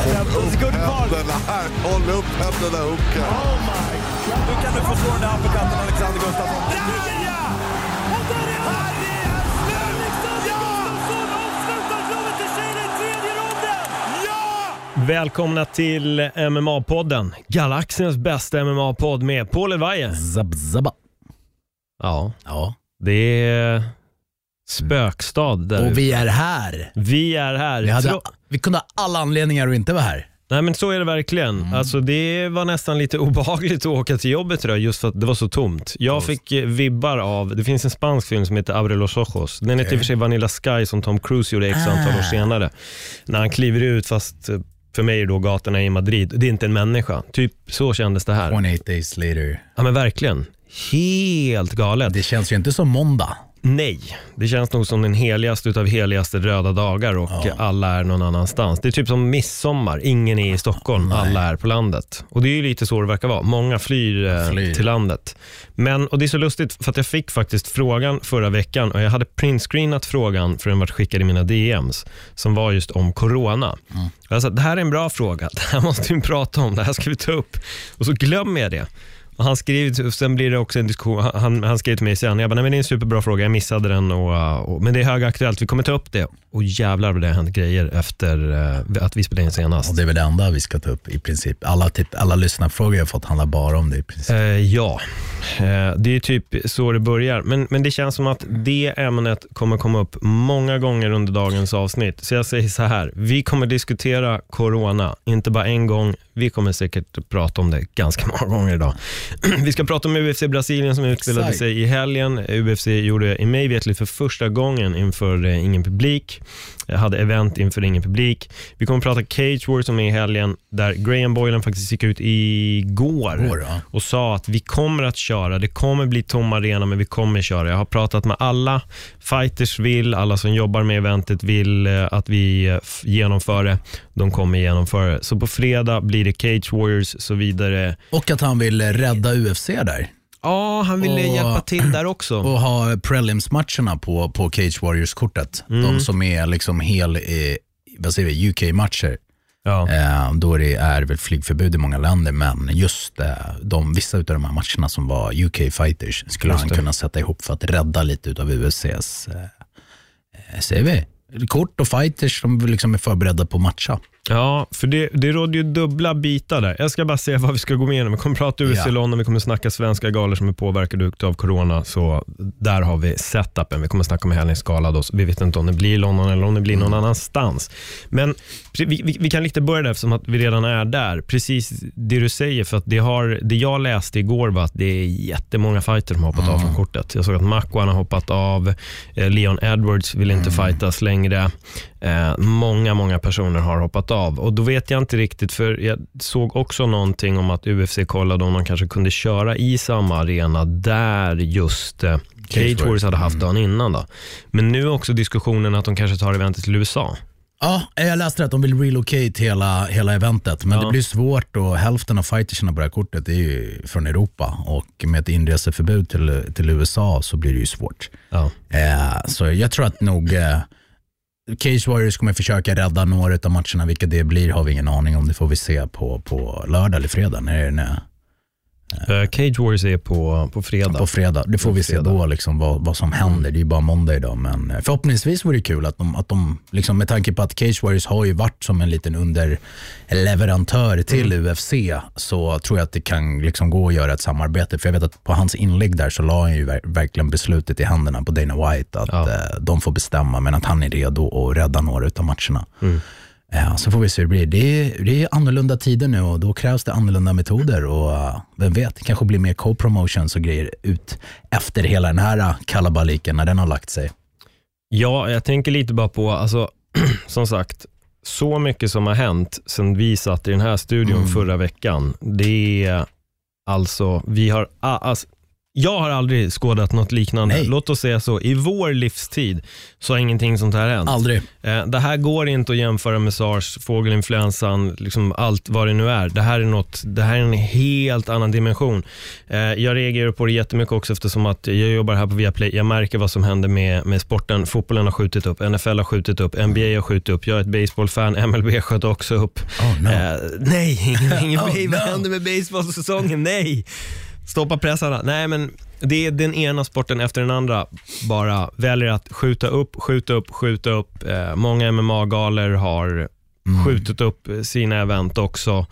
här. Håll upp händerna, Huka. Oh my God. Nu kan du få slå den där uppercutten, Alexander Gustafsson. Ja! Och där är han! Alexander Gustafsson avslutar slaget till Shane i tredje ronden! Ja! Välkomna till MMA-podden. Galaxens bästa MMA-podd med Paul Elvaje. Zabba. Ja. Ja. Det är spökstad där. Och vi är här. Vi är här. Vi kunde ha alla anledningar att inte vara här. Nej, men så är det verkligen. Alltså det var nästan lite obehagligt att åka till jobbet idag, just för att det var så tomt. Jag fick vibbar av, det finns en spansk film som heter Abre los ojos. Den är till för sig Vanilla Sky som Tom Cruise gjorde antal år senare. När han kliver ut, fast för mig är då gatorna i Madrid. Det är inte en människa. Typ så kändes det här. 28 days later. Ja, men verkligen. Helt galet. Det känns ju inte som måndag. Nej, det känns nog som den heligaste utav heligaste röda dagar och alla är någon annanstans. Det är typ som midsommar, ingen är i Stockholm, alla är på landet. Och det är ju lite så det verkar vara, många flyr. Till landet. Men, och det är så lustigt för att jag fick faktiskt frågan förra veckan och jag hade printscreenat frågan för den var skickad i mina DMs som var just om corona. Jag sa, det här är en bra fråga, det här måste vi prata om, det här ska vi ta upp. Och så glömmer jag det. Och han skrev, sen blir det också en diskussion, han skrev till mig sen, jag bara, nej men det är en superbra fråga, jag missade den men det är högaktuellt, vi kommer ta upp det. Och jävlar vad det har hänt grejer efter att vi spelade in senast. Och det är väl det enda vi ska ta upp i princip. Alla lyssnarfrågor jag har fått handla bara om det i princip. Ja, det är typ så det börjar. Men det känns som att det ämnet kommer komma upp många gånger under dagens avsnitt. Så jag säger så här, vi kommer diskutera corona, inte bara en gång. Vi kommer säkert prata om det ganska många gånger idag. Vi ska prata om UFC Brasilien som utspelade sig i helgen. UFC gjorde i mig vetligt för första gången inför ingen publik. Jag hade event inför ingen publik. Vi kommer prata Cage War som är i helgen där Graham Boylan faktiskt gick ut igår och sa att vi kommer att köra. Det kommer bli tom arena men vi kommer köra. Jag har pratat med alla fighters alla som jobbar med eventet vill att vi genomför det. De kommer genomföra det. Så på fredag blir det Cage Warriors så vidare. Och att han vill rädda UFC där. Ja, han ville hjälpa till där också. Och ha prelims-matcherna på Cage Warriors-kortet. De som är liksom vad säger vi, UK-matcher. Ja. Då det är väl flygförbud i många länder, men just vissa av de här matcherna som var UK-fighters skulle han kunna sätta ihop för att rädda lite utav UFCs säger vi, kort och fighters som liksom är förberedda på matcha. Ja, för det råder ju dubbla bitar där. Jag ska bara säga vad vi ska gå igenom. Vi kommer prata UFC London, vi kommer snacka svenska galor som är påverkade av corona. Så där har vi setupen. Vi kommer snacka med Helens skala då. Vi vet inte om det blir London eller om det blir någon annanstans. Men vi kan lite börja där som att vi redan är där. Precis det du säger, för att det jag läste igår var att det är jättemånga fighter som har hoppat av från kortet. Jag såg att Makwan har hoppat av. Leon Edwards vill inte fightas längre. Många personer har hoppat av. Och då vet jag inte riktigt, för jag såg också någonting om att UFC kollade om de kanske kunde köra i samma arena där just Cage Warriors hade haft dagen innan då. Men nu också diskussionen att de kanske tar eventet till USA. Ja, jag läste att de vill relocate hela eventet, men det blir svårt och hälften av fightersarna på det här kortet är ju från Europa och med ett inreseförbud till USA så blir det ju svårt. Ja. Så jag tror att nog Cage Warriors kommer försöka rädda några av matcherna, vilka det blir har vi ingen aning om. Det får vi se på lördag eller fredag. Cage Warriors är på fredag. På fredag, det får vi se då liksom vad som händer. Det är ju bara måndag idag, men förhoppningsvis vore det kul att de liksom, med tanke på att Cage Warriors har ju varit som en liten underleverantör till UFC, så tror jag att det kan liksom gå att göra ett samarbete. För jag vet att på hans inlägg där så la han ju verkligen beslutet i händerna på Dana White att de får bestämma, men att han är redo att rädda några av matcherna. Så får vi se hur det blir. Det är annorlunda tider nu och då krävs det annorlunda metoder och vem vet, det kanske blir mer co-promotions och grejer ut efter hela den här kalabaliken när den har lagt sig. Ja, jag tänker lite bara på, alltså, som sagt, så mycket som har hänt sen vi satt i den här studion förra veckan. Det är alltså, vi har Jag har aldrig skådat något liknande. Nej. Låt oss säga så. I vår livstid så har ingenting sånt här hänt. Aldrig. Det här går inte att jämföra med SARS, fågelinfluensan, liksom allt vad det nu är. Det här är en helt annan dimension. Jag reagerar på det jättemycket också eftersom att jag jobbar här på Viaplay. Jag märker vad som händer med sporten. Fotbollen har skjutit upp, NFL har skjutit upp, NBA har skjutit upp. Jag är ett baseballfan, MLB sköt också upp. Oh, no. Nej, vad händer med baseballsäsongen? Nej! Stoppa pressarna. Nej, men det är den ena sporten efter den andra bara väljer att skjuta upp. Många MMA-galer har skjutit upp sina event också.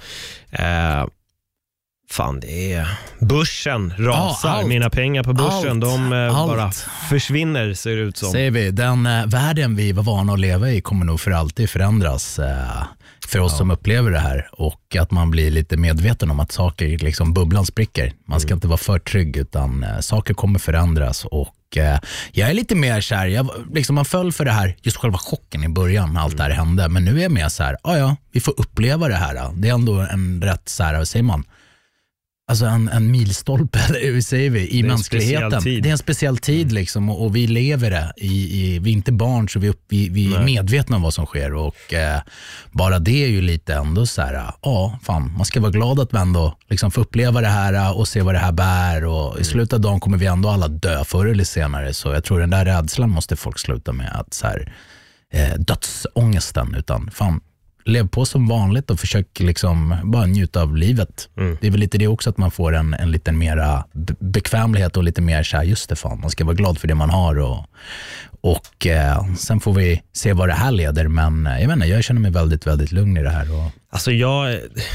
Fan, det är börsen rasar. Mina pengar på börsen, de bara försvinner, ser det ut som. Säger vi, den världen vi var vana att leva i kommer nog för alltid förändras för oss som upplever det här, och att man blir lite medveten om att saker, liksom bubblan spricker. Man ska inte vara för trygg, utan saker kommer förändras, och jag är lite mer så här, man föll för det här, just själva chocken i början när allt det här hände, men nu är jag mer så här, ja, vi får uppleva det här. Det är ändå en rätt så här, vad säger man? Alltså en milstolpe, hur säger vi, i mänskligheten. Det är en speciell tid liksom, och vi lever det. Vi är inte barn, så vi är medvetna om vad som sker, och bara det är ju lite ändå så här, fan, man ska vara glad att vi ändå liksom får uppleva det här och se vad det här bär, och i slutet av dagen kommer vi ändå alla dö förr eller senare, så jag tror den där rädslan måste folk sluta med, att så här, dödsångesten, utan fan, lev på som vanligt och försök liksom bara njuta av livet. Det är väl lite det också, att man får en lite mera bekvämlighet och lite mer så här, just det, fan, man ska vara glad för det man har, och sen får vi se vad det här leder, men jag vet inte, jag känner mig väldigt, väldigt lugn i det här. Alltså jag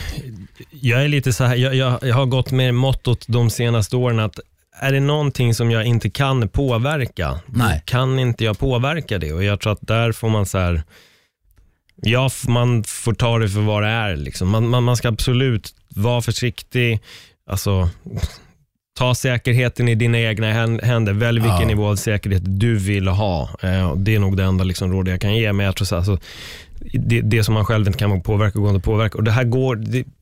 är lite så här, jag har gått med mottot de senaste åren att är det någonting som jag inte kan påverka, kan inte jag påverka det, och jag tror att där får man så här, ja, man får ta det för vad det är liksom. Man ska absolut vara försiktig, alltså ta säkerheten i dina egna händer, välj vilken nivå av säkerhet du vill ha. Det är nog det enda liksom råd jag kan ge, men jag tror så alltså, det som man själv inte kan påverka går inte att påverka, och det här går,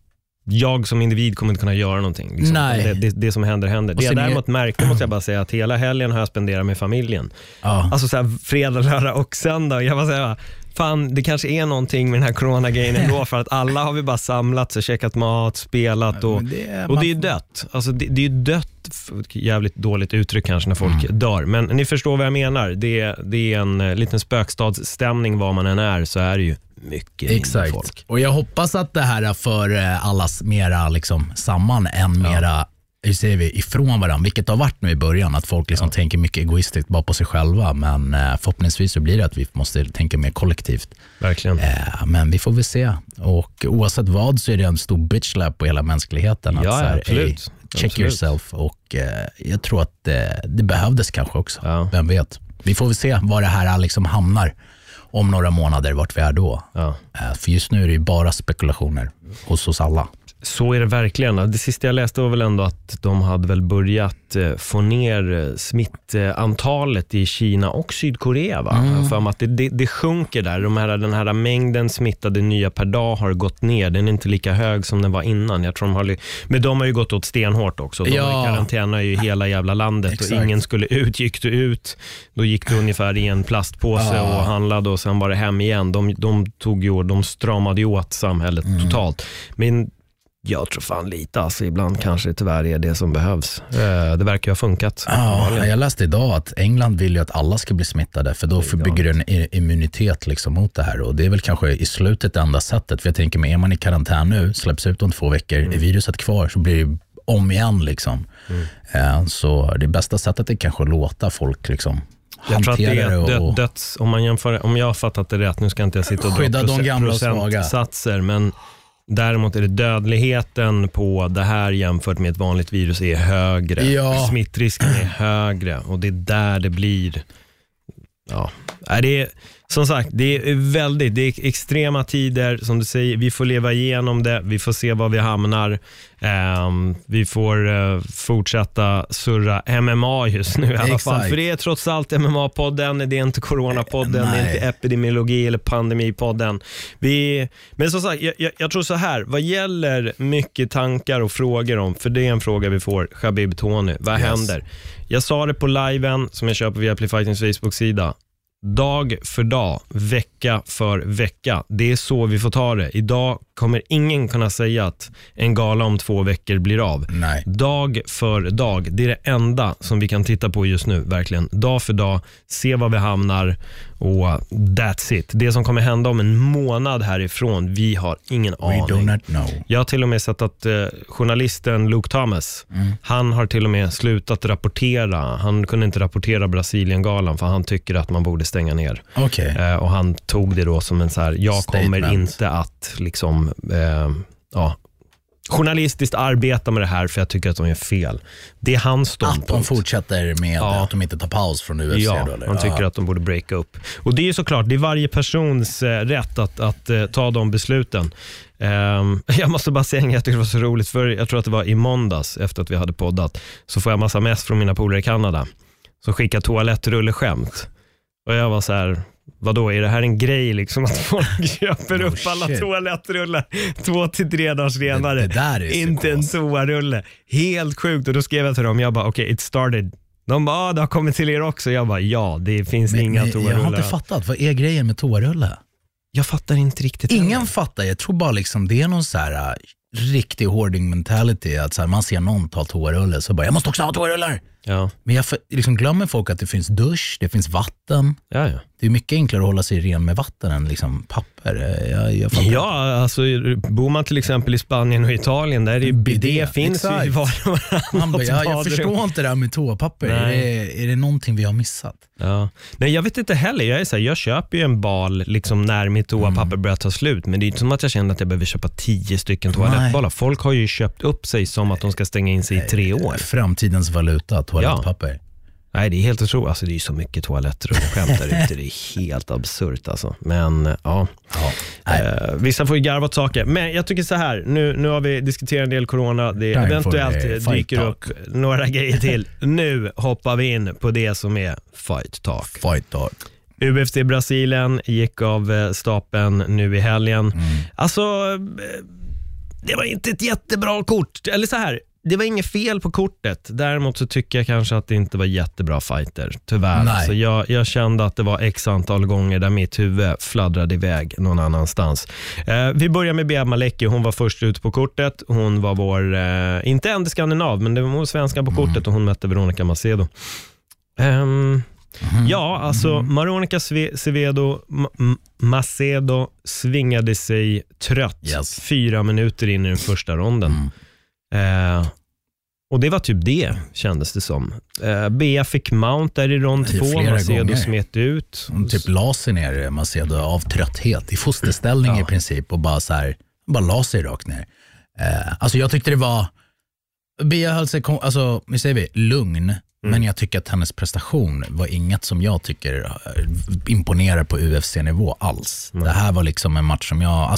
jag som individ kommer inte kunna göra någonting liksom. Det som händer. Det jag däremot märkte, måste jag bara säga, att hela helgen har jag spenderat med familjen. Alltså så här, fredag, lördag och söndag, jag bara säga, fan, det kanske är någonting med den här coronagrejen ändå, för att alla har vi bara samlats och käkat mat, spelat och det är ju dött. Alltså det är ju dött, jävligt dåligt uttryck kanske när folk dör, men ni förstår vad jag menar. Det är en liten spökstadsstämning var man än är, så är det ju mycket folk. Och jag hoppas att det här för allas mera liksom samman än mera, hur säger vi, ifrån varandra, vilket har varit nu i början, att folk liksom tänker mycket egoistiskt bara på sig själva, men förhoppningsvis så blir det att vi måste tänka mer kollektivt. Verkligen. Men vi får väl se, och oavsett vad så är det en stor bitchlap på hela mänskligheten, att så här, absolut. Check yourself, och jag tror att det behövdes kanske också, vem vet. Vi får väl se var det här liksom hamnar om några månader, vart vi är då. För just nu är det ju bara spekulationer hos oss alla. Så är det verkligen. Det sista jag läste var väl ändå att de hade väl börjat få ner smittantalet i Kina och Sydkorea, va? För att det sjunker där. Den här mängden smittade nya per dag har gått ner. Den är inte lika hög som den var innan. Jag tror men de har ju gått åt stenhårt också. De har karantäna ju hela jävla landet. Exakt. Och ingen skulle ut. Gick du ut, då gick du ungefär i en plastpåse och handlade, och sen var det hem igen. De stramade ju åt samhället totalt. Men jag tror fan lite, alltså ibland kanske tyvärr är det som behövs. Det verkar ju ha funkat. Jag läste idag att England vill ju att alla ska bli smittade, för då bygger du en immunitet liksom mot det här, och det är väl kanske i slutet det enda sättet, för jag tänker mig, är man i karantän nu, släpps ut om 2 veckor, är viruset kvar så blir det om igen liksom. Så det bästa sättet är kanske att låta folk liksom jag tror att det är döds, om jag har fattat det rätt, nu ska inte jag sitta och skydda de gamla och svaga satser, men däremot är det dödligheten på det här jämfört med ett vanligt virus är högre. Smittrisken är högre, och det är där det blir Det är, som sagt, det är extrema tider, som du säger. Vi får leva igenom det, vi får se var vi hamnar. Vi får fortsätta surra MMA just nu i alla fall. För det är trots allt MMA-podden, det är inte Corona-podden, det är inte epidemiologi eller pandemipodden. Men som sagt, jag tror så här, vad gäller mycket tankar och frågor om, för det är en fråga vi får, Khabib Tony, vad händer? Jag sa det på liven som jag kör på Viaplay Fightings Facebook-sida. Dag för dag, vecka för vecka. Det är så vi får ta det. Idag kommer ingen kunna säga att en gala om 2 veckor blir av. Nej. Dag för dag, det är det enda som vi kan titta på just nu, verkligen. Dag för dag, se var vi hamnar och that's it. Det som kommer hända om en månad härifrån, vi har ingen aning. We do not know. Jag har till och med sett att journalisten Luke Thomas, han har till och med slutat rapportera. Han kunde inte rapportera Brasilien-galan för han tycker att man borde stänga ner. Okay. Och han tog det då som en så här, jag kommer inte att liksom journalistiskt arbeta med det här för jag tycker att de gör fel. Det är hans ståndpunkt. Att de fortsätter med att de inte tar paus från UFC då, eller? Han tycker att de borde breaka upp. Och det är ju såklart, det är varje persons rätt att ta de besluten. Jag måste bara säga, jag tycker det var så roligt, för jag tror att det var i måndags efter att vi hade poddat, så får jag massa mess från mina polare i Kanada som skickar toalettrulle-skämt. Och jag var så här, vadå, är det här en grej liksom att folk köper upp alla toalettrullar 2 till 3 dagar senare? Det där är inte en toarulle. Helt sjukt. Och då skrev jag till dem, jag bara, okej, it started. De bara, det har kommit till er också. Jag bara, det finns inga toarullar. Jag har inte fattat, vad är grejen med toarulle? Jag fattar inte riktigt. Ingen fattar, jag tror bara liksom det är någon så här riktig hoarding mentality, att så här, man ser någon ta toarulle så bara, jag måste också ha toarullar. Ja. Men jag liksom glömmer folk att det finns dusch, det finns vatten. Ja. Det är mycket enklare att hålla sig ren med vatten än liksom papper. Jag fattar. Alltså bor man till exempel i Spanien och Italien, där är bidé finns ju i jag förstår inte det här med toapapper. Är det någonting vi har missat? Ja. Nej, jag vet inte heller. Jag köper ju en bal liksom när mitt toapapper börjar ta slut, men det är inte som att jag känner att jag behöver köpa 10 stycken toalettbalar. Folk har ju köpt upp sig som att de ska stänga in sig i 3 år. Framtidens valuta, toalettpapper. Ja. Nej, det är helt otroligt. Alltså, det är ju så mycket toaletter och skämt där ute. Det är helt absurt alltså. Men vissa får ju garva åt saker. Men jag tycker så här, nu har vi diskuterat en del corona. Det eventuellt dyker upp några grejer till. Nu hoppar vi in på det som är Fight Talk. Fight Talk. UFC Brasilien gick av stapeln nu i helgen. Alltså, det var inte ett jättebra kort. Eller så här, det var inget fel på kortet. Däremot så tycker jag kanske att det inte var jättebra fighter. Tyvärr. Alltså jag kände att det var x antal gånger där mitt huvud fladdrade iväg någon annanstans. Vi börjar med Bea Malecki. Hon var först ut på kortet. Hon var vår, inte enda skandinav, men det var vår svenska på kortet och hon mötte Veronica Macedo. Ja, alltså Veronica Macedo svingade sig trött 4 minuter in i den första ronden. Och det var typ det, kändes det som. Bea fick mount där i rond 2. Macedo smet ut. Hon typ la sig ner, Macedo, av trötthet i fosterställning i princip, och bara så här, bara la sig rakt ner. Alltså jag tyckte det var, Bea höll sig, alltså säger vi, lugn. Men jag tycker att hennes prestation var inget som jag tycker imponerar på UFC-nivå alls. Det här var liksom en match som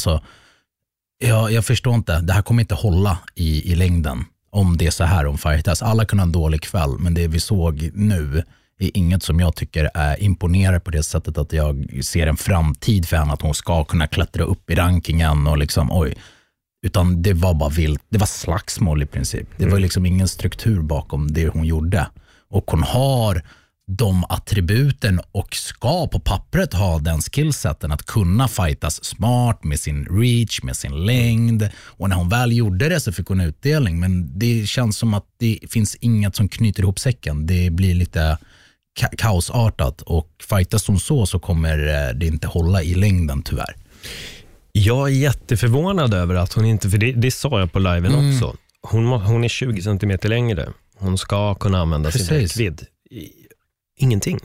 jag förstår inte. Det här kommer inte hålla i längden om det är så här om fightas. Alla kan ha en dålig kväll, men det vi såg nu är inget som jag tycker imponerar på det sättet att jag ser en framtid för henne, att hon ska kunna klättra upp i rankingen och liksom, utan det var bara vilt. Det var slagsmål i princip. Det var liksom ingen struktur bakom det hon gjorde. Och hon har de attributen och ska på pappret ha den skillsetten att kunna fightas smart med sin reach, med sin längd. Och när hon väl gjorde det så fick hon utdelning. Men det känns som att det finns inget som knyter ihop säcken. Det blir lite kaosartat, och fightas hon så kommer det inte hålla i längden tyvärr. Jag är jätteförvånad över att hon inte, för det sa jag på liven också. Hon är 20 cm längre. Hon ska kunna använda sin räckvidd. Ingenting.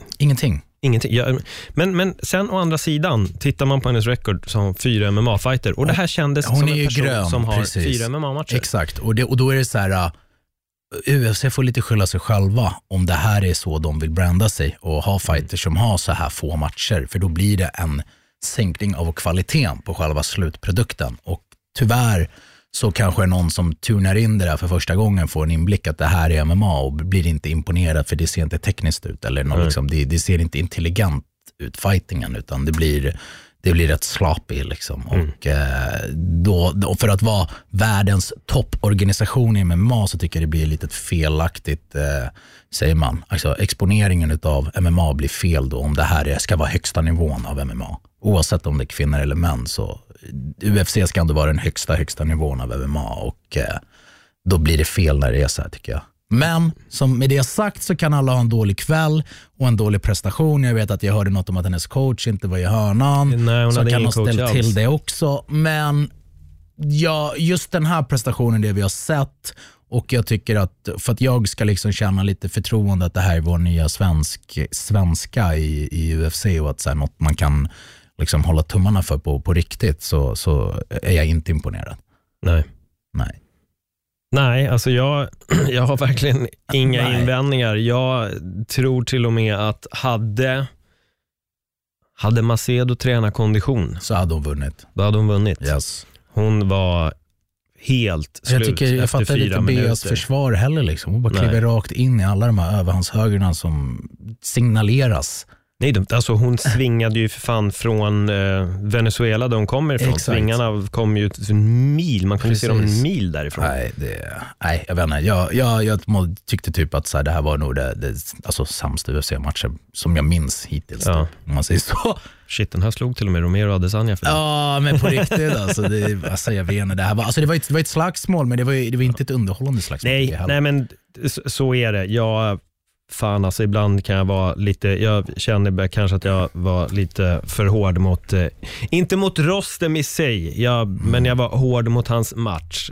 Men sen å andra sidan, tittar man på hennes record som 4 MMA-fighter. Och det här kändes som en person som har 4 MMA-matcher. Exakt, och då är det så här, UFC får lite skylla sig själva om det här är så de vill branda sig och ha fighters som har så här få matcher, för då blir det en sänkning av kvaliteten på själva slutprodukten. Och tyvärr så kanske någon som tunar in det där för första gången får en inblick att det här är MMA och blir inte imponerad för det ser inte tekniskt ut eller något, liksom, det ser inte intelligent ut fightingen, utan det blir rätt sloppy liksom. Och då för att vara världens topporganisation i MMA så tycker jag det blir lite felaktigt, säger man. Alltså exponeringen utav MMA blir fel då om det här ska vara högsta nivån av MMA. Oavsett om det är kvinnor eller män, så UFC ska ändå vara den högsta nivån av MMA, och då blir det fel när det är så här, tycker jag. Men som med det sagt så kan alla ha en dålig kväll och en dålig prestation. Jag vet att jag hörde något om att hennes coach inte var i hörnan. Nej, hon så hade kan ingen ha ställt coach till alls. det också. Men ja, just den här prestationen, det vi har sett, och jag tycker att för att jag ska liksom känna lite förtroende att det här är vår nya svenska i UFC och att så här, något man kan liksom hålla tummarna för på riktigt, så är jag inte imponerad. Nej, alltså jag har verkligen inga invändningar. Jag tror till och med att hade Macedo tränat kondition så hade hon vunnit. Då hade hon vunnit. Yes. Hon var helt slut jag efter fattar 4 inte minuter. Beas försvar heller liksom. Hon bara kliver rakt in i alla de här överhandshögerna som signaleras. Nej, alltså hon svingade ju för fan från Venezuela där hon kommer ifrån. Exakt. Svingarna kom ju en mil, man kunde se dem en mil därifrån. Nej, jag vet inte. Jag tyckte typ att så här, det här var nog det alltså sämsta UFC-matcher som jag minns hittills, Ja. om man säger så. Shit, den här slog till och med Romero Adesanya för det. Ja, men på riktigt alltså jag vet inte, det här var, alltså det var ett slagsmål, men det var inte ett underhållande slagsmål. Nej, men så är det. Fan, alltså ibland kan jag vara lite, jag känner kanske att jag var lite för hård mot, inte mot Rostem i sig, men jag var hård mot hans match,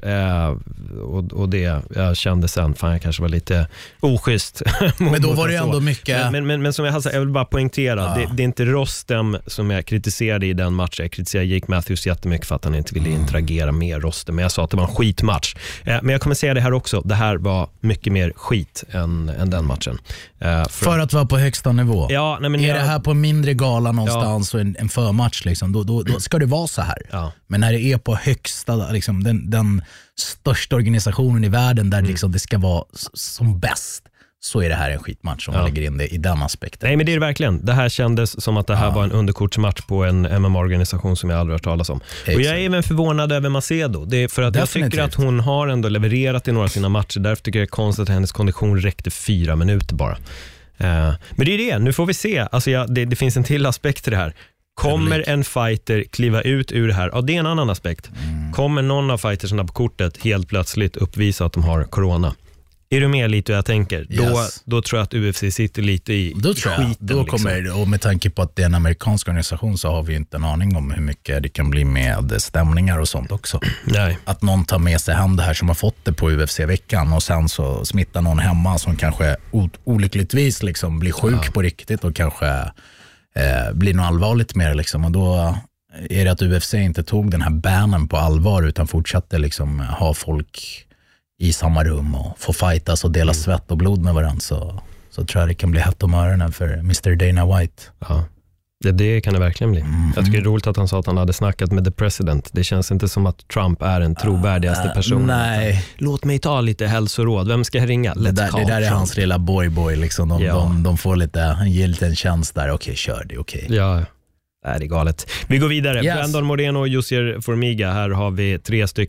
och det jag kände sen, fan jag kanske var lite oschysst. Men då var det ändå mycket. Men som jag vill bara poängtera, det är inte Rostem som jag kritiserade i den matchen. Jag kritiserade Jake Matthews jättemycket för att han inte ville interagera med Rostem, men jag sa att det var en skitmatch. Men jag kommer säga det här också, det här var mycket mer skit än den matchen. För att vara på högsta nivå. Ja, nej, men är det här på en mindre gala någonstans och en förmatch liksom, då ska det vara så här. Ja. Men när det är på högsta liksom, den största organisationen i världen där liksom, det ska vara som bäst, så är det här en skitmatch om man lägger in det i den aspekten. Nej, men det är det verkligen. Det här kändes som att det här var en underkortsmatch på en MMA-organisation som jag aldrig hört talas om. Exakt. Och jag är även förvånad över Macedo. Det är för att Definitivt. jag tycker att hon har ändå levererat i några av sina matcher. Därför tycker jag det är konstigt att hennes kondition räckte 4 minuter bara. Men det är det, nu får vi se. Alltså det finns en till aspekt till det här. Kommer en fighter kliva ut ur det här? Ja, det är en annan aspekt. Kommer någon av fightersarna på kortet helt plötsligt uppvisa att de har corona? Är du med lite hur jag tänker? Yes. Då tror jag att UFC sitter lite i skiten. Då kommer liksom. Och med tanke på att det är en amerikansk organisation så har vi inte en aning om hur mycket det kan bli med stämningar och sånt också. Nej. Att någon tar med sig hem det här som har fått det på UFC-veckan och sen så smittar någon hemma som kanske olyckligtvis liksom blir sjuk på riktigt och kanske blir något allvarligt med det liksom. Och då är det att UFC inte tog den här bannen på allvar utan fortsatte liksom ha folk i samma rum och få fightas och dela svett och blod med varandra, så tror jag det kan bli hett om öronen för Mr. Dana White. Ja. Det kan det verkligen bli. Jag tycker det är roligt att han sa att han hade snackat med the president. Det känns inte som att Trump är den trovärdigaste personen. Nej. Låt mig ta lite hälsoråd. Vem ska jag ringa? Det där är hans lilla boy liksom. De får lite, han ger lite en chans där. Okej, kör det, okej. Ja. Det är galet. Vi går vidare. Yes. Brandon Moreno och Josier Formiga. Här har vi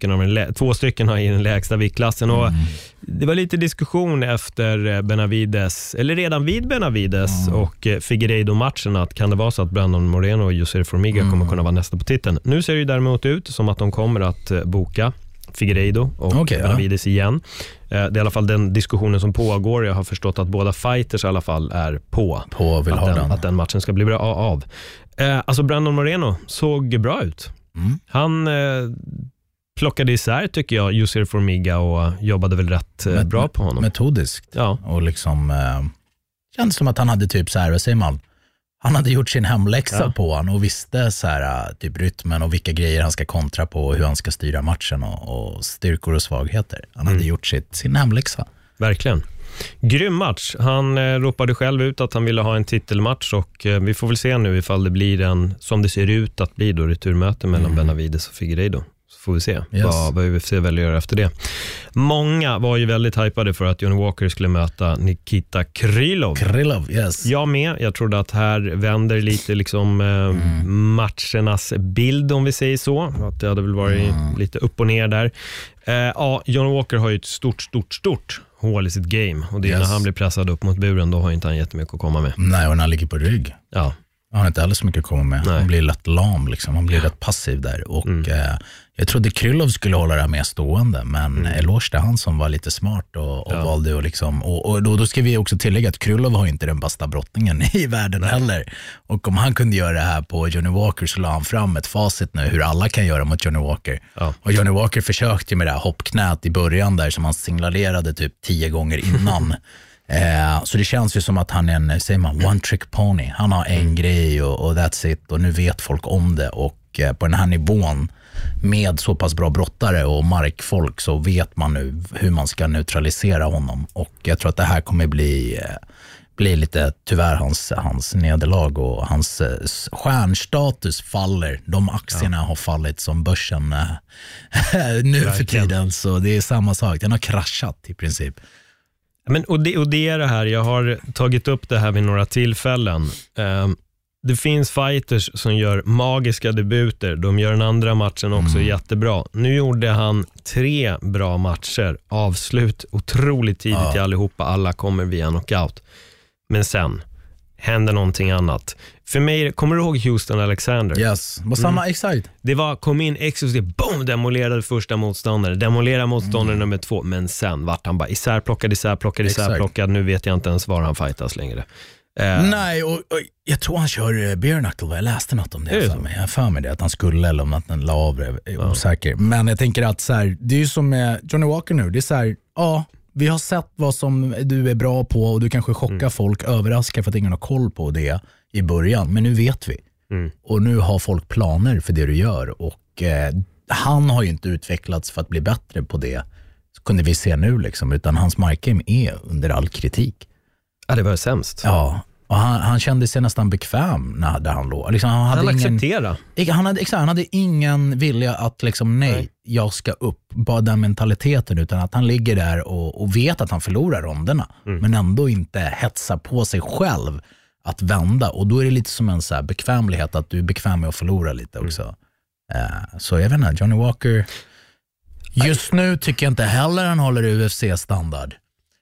2 stycken i den lägsta viktklassen. Och det var lite diskussion efter Benavides, eller redan vid Benavides och Figueiredo-matchen, att kan det vara så att Brandon Moreno och Josier Formiga kommer kunna vara nästa på titeln. Nu ser det ju däremot ut som att de kommer att boka Figueiredo och Benavides igen. Det är i alla fall den diskussionen som pågår. Jag har förstått att båda fighters i alla fall är på att den matchen ska bli bra av. Alltså Brandon Moreno såg bra ut. Han plockade isär, tycker jag, Josier Formiga och jobbade väl rätt bra på honom. Metodiskt. Ja. Och liksom känns som att han hade typ så här, vad säger man? Han hade gjort sin hemläxa på han och visste så här, typ rytmen och vilka grejer han ska kontra på och hur han ska styra matchen och styrkor och svagheter. Han hade gjort sin hemläxa. Verkligen. Grym match. Han ropade själv ut att han ville ha en titelmatch och vi får väl se nu ifall det blir en, som det ser ut att bli då, returmöte mellan Benavides och Figueiredo. Så får vi se vad UFC väljer göra efter det. Många var ju väldigt hypade för att Johnny Walker skulle möta Nikita Krylov. Yes. Jag med. Jag trodde att här vänder lite liksom matchernas bild, om vi säger så. Att det hade väl varit lite upp och ner där. Ja, Johnny Walker har ju ett stort hål i sitt game. Och det är när han blir pressad upp mot buren, då har inte han jättemycket att komma med. Nej, och när han ligger på rygg. Ja. Han har inte alls så mycket att komma med. Han blir lätt lam liksom. Han blir rätt passiv där. Och jag trodde Krylov skulle hålla det här med stående. Men eloge till han som var lite smart och valde att liksom. Och då ska vi också tillägga att Krylov har inte den bästa brottningen i världen heller. Och om han kunde göra det här på Johnny Walker så la han fram ett facit nu hur alla kan göra mot Johnny Walker. Ja. Och Johnny Walker försökte med det här hoppknät i början där som han signalerade typ 10 gånger innan. Så det känns ju som att han är en, säger man, one trick pony. Han har en grej och that's it. Och nu vet folk om det. Och på den här nivån med så pass bra brottare och markfolk så vet man nu hur man ska neutralisera honom. Och jag tror att det här kommer bli lite tyvärr hans nederlag och hans stjärnstatus faller. De aktierna har fallit som börsen nu för tiden. Så det är samma sak. Den har kraschat i princip. Men, och det är det här, jag har tagit upp det här vid några tillfällen. Det finns fighters som gör magiska debuter. De gör den andra matchen också jättebra. Nu gjorde han 3 bra matcher. Avslut otroligt tidigt i allihopa. Alla kommer via knockout. Men sen händer någonting annat. För mig, kommer du ihåg Houston Alexander? Yes, var samma exakt. Det var, kom in exklusivt, boom, demolerade första motståndare, demolera motståndare nummer 2, men sen vart han bara isärplockad, nu vet jag inte ens var han fightas längre. Nej, och jag tror han kör bare knuckle, jag läste något om det jag för mig det, att han skulle eller om att den la av det, jag är osäker. Men jag tänker att så här, det är ju som med Johnny Walker nu, det är så här, vi har sett vad som du är bra på och du kanske chockar folk, överraskar för att ingen har koll på det i början. Men nu vet vi. Och nu har folk planer för det du gör. Och han har ju inte utvecklats för att bli bättre på det. Så kunde vi se nu liksom. Utan hans markgame är under all kritik. Ja, det var sämst. Ja. Och han kände sig nästan bekväm när han låg. Liksom, han acceptera. Han hade ingen vilja att liksom, nej, jag ska upp. Bara den mentaliteten, utan att han ligger där och vet att han förlorar ronderna. Men ändå inte hetsar på sig själv att vända. Och då är det lite som en så här bekvämlighet att du är bekväm med att förlora lite också. Så jag vet inte, Johnny Walker just nu tycker jag inte heller han håller UFC-standard.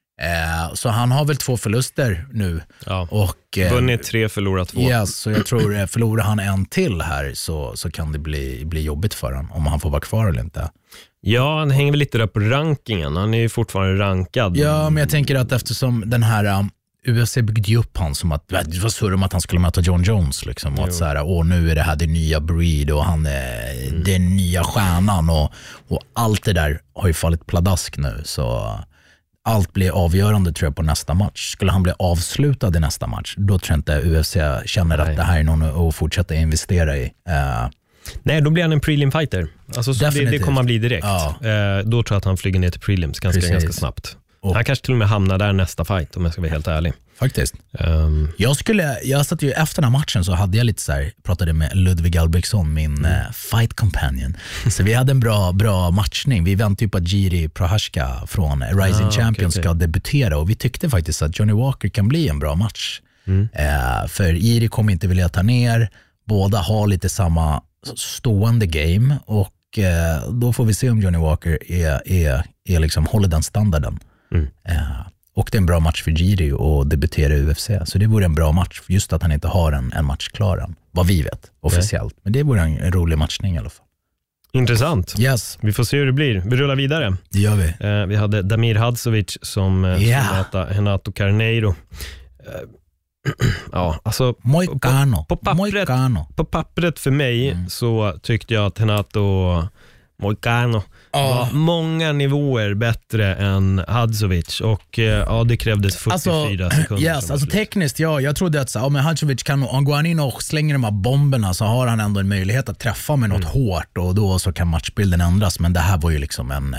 Så han har väl 2 förluster nu. Och vunnit 3, förlorat 2. Yes, så jag tror förlorar han en till här så kan det bli jobbigt för honom om han får vara kvar eller inte. Ja, han hänger väl lite där på rankingen. Han är ju fortfarande rankad. Ja, men jag tänker att eftersom den här UFC byggde upp han som att det var surr om att han skulle möta John Jones liksom, och att så här, nu är det här det nya breed och han är den nya stjärnan och allt det där har ju fallit pladask nu, så allt blir avgörande tror jag på nästa match. Skulle han bli avslutad i nästa match, då tror jag inte UFC känner att det här är någon att fortsätta investera i. Nej, då blir han en prelim fighter. Alltså, så det kommer han bli direkt. Då tror jag att han flyger ner till prelims ganska snabbt. Han kanske till och med hamnar där nästa fight, om jag ska vara helt ärlig. Faktiskt. Jag satt ju efter den här matchen, så hade jag lite så här, pratade med Ludvig Albrektsson, min fight companion. Så vi hade en bra matchning. Vi väntade ju på att Jiri Prochazka från Rising Champions ska debutera, och vi tyckte faktiskt att Johnny Walker kan bli en bra match. För Jiri kommer inte vilja ta ner. Båda har lite samma stående game, och då får vi se om Johnny Walker är liksom, håller den standarden. Och det är en bra match för Jiri och debutera i UFC. Så det vore en bra match, just att han inte har en match klar än, vad vi vet officiellt. Men det vore en rolig matchning i alla fall. Intressant. Yes. Vi får se hur det blir. Vi rullar vidare. Det gör vi. Vi hade Damir Hadzovic som möter Renato Carneiro. Ja, alltså på pappret för mig så tyckte jag att Renato Moicano var många nivåer bättre än Hadzovic och det krävdes 44 sekunder. Yes, alltså tekniskt, jag trodde att men Hadzovic om går han in och slänger de här bomberna så har han ändå en möjlighet att träffa med något hårt och då så kan matchbilden ändras, men det här var ju liksom en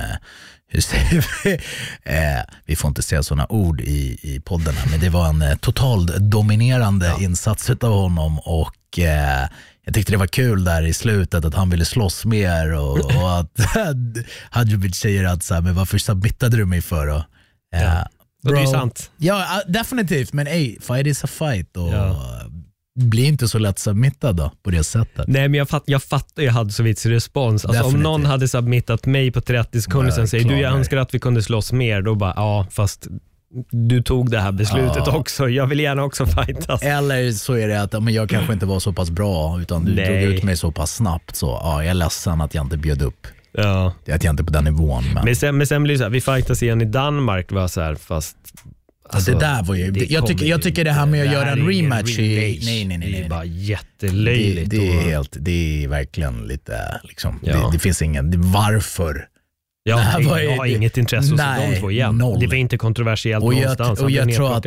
vi får inte säga sådana ord i podden här, men det var en total dominerande insats av honom och jag tyckte det var kul där i slutet att han ville slåss mer och att Hadzovic säger att så här, men varför submittade du mig för då? Det är ju sant. Ja, definitivt, men fight is a fight och blir inte så lätt submittad då, på det sättet. Nej, men jag fattar ju Hadzovics respons. Alltså, om någon hade submittat mig på 30 sekunder sen säger jag önskar att vi kunde slåss mer, då bara fast du tog det här beslutet också. Jag vill gärna också fightas. Eller så är det att men jag kanske inte var så pass bra utan du drog ut mig så pass snabbt så jag är ledsen att jag inte bjöd upp. Ja. Det är att jag inte på den nivån. Men sen blir det så här, vi fightas igen i Danmark var så här, fast alltså, det där var ju jag tycker det här med att göra en rematch nej. Det är bara jättelöjligt. Det är verkligen lite liksom, det finns varför. Jag har inget intresse hos de två igen. Det var inte kontroversiellt någonstans. Och jag tror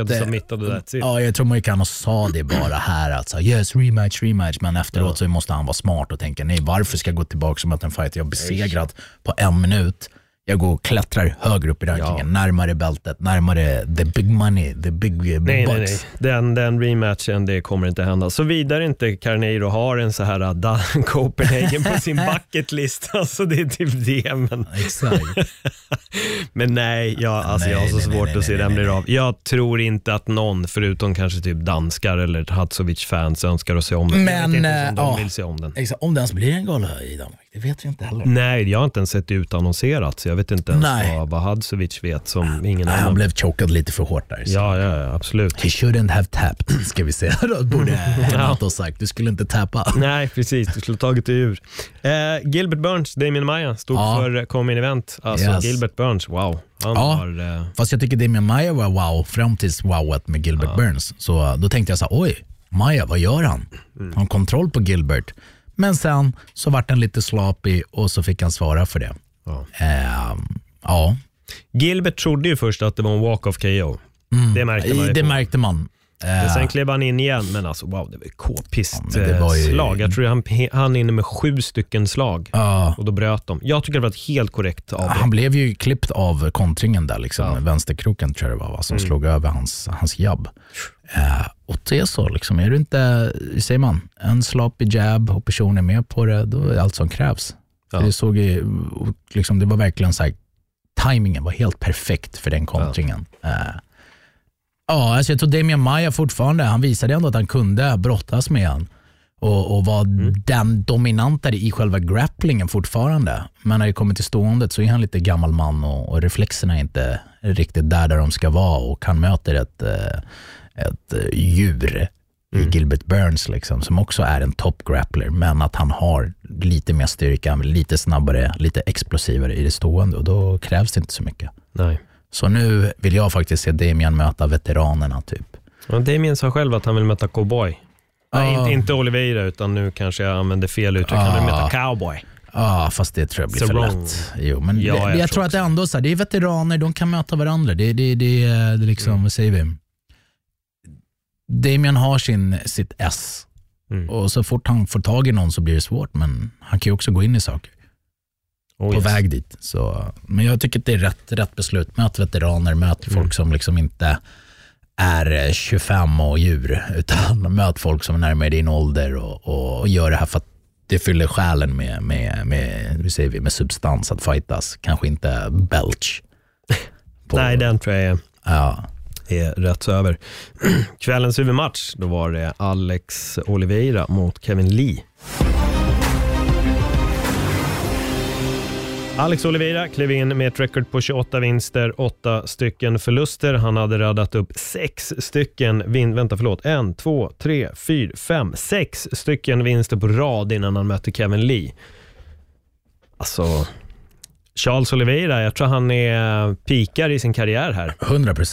att jag tror man kan ha sa det bara här alltså, yes, rematch, men efteråt så måste han vara smart och tänka, nej, varför ska jag gå tillbaka som att en fight jag besegrat på 1 minut? Jag går och klättrar högre upp i rankingen, närmare bältet, närmare the big money, the big bucks. Nej. Den rematchen, det kommer inte hända. Så vidare inte Carneiro har en så här Copenhagen på sin bucket list. Alltså det är typ det. Men, exakt. Men nej, jag har så svårt att se den blir av. Jag tror inte att någon, förutom kanske typ danskar eller Hadzovic-fans, önskar att se om den. Men de vill se om den. Exakt, om den så blir det en gala i Danmark. Det vet vi inte heller. Nej, jag har inte ens sett det utannonserat, så jag vet inte ens vad Hadzovic vet som ingen annan. Han blev chokad lite för hårt där. Så. Ja, absolut. He shouldn't have tapped, ska vi säga. Då borde Hemant ha sagt, du skulle inte tappa. Nej, precis, du skulle tagit det ur. Gilbert Burns, Damian Maia, stod för Come In Event. Alltså Gilbert Burns, wow. Fast jag tycker Damian Maia var wow, fram tills wowet med Gilbert Burns. Så då tänkte jag så här, oj, Maia, vad gör han? Han har kontroll på Gilbert. Men sen så vart han lite sloppy och så fick han svara för det. Gilbert trodde ju först att det var en walk-off KO. Det märkte man. Det märkte man. Sen klev han in igen, men alltså wow, det var k-pist slag. Jag tror han inne med 7 stycken slag och då bröt de. Jag tycker det var ett helt korrekt av det. Han blev ju klippt av kontringen där liksom, vänsterkroken tror jag det var som slog över hans jabb. Och det är så liksom, är du inte, säger man, en sloppy jab och personen är med på det, då är allt som krävs. Det såg ju liksom, det var verkligen så här, timingen var helt perfekt för den kontringen. Alltså jag tror Damian Maia fortfarande, han visade ändå att han kunde brottas med han och var den dominantare i själva grapplingen fortfarande. Men när det kommer till ståendet så är han lite gammal man och reflexerna är inte riktigt där de ska vara, och han möter ett djur i Gilbert Burns liksom, som också är en top grappler, men att han har lite mer styrka, lite snabbare, lite explosivare i det stående, och då krävs det inte så mycket. Nej. Så nu vill jag faktiskt se Damian möta veteranerna typ. Ja, Damian sa själv att han vill möta cowboy. Nej, inte Oliveira, utan nu kanske jag använder fel uttryck. Han vill möta cowboy. Fast det tror jag blir för lätt. Jo, men jag tror att det ändå så här, det är veteraner, de kan möta varandra. Det liksom, vad säger vi? Damian har sitt S. Och så fort han får tag i någon så blir det svårt, men han kan ju också gå in i saker. På väg dit. Så, men jag tycker att det är rätt beslut. Möt veteraner, möt folk som liksom inte är 25 och djur, utan möt folk som är närmare din ålder och gör det här för att det fyller själen med substans att fightas. Kanske inte belch. Nej, den tror jag är rätt så över. Kvällens huvudmatch, då var det Alex Oliveira mot Kevin Lee. Alex Oliveira klev in med ett record på 28 vinster, 8 stycken förluster. Han hade radat upp 6 stycken 6 stycken vinster på rad innan han mötte Kevin Lee. Alltså, Charles Oliveira, jag tror han är pikar i sin karriär här. 100%.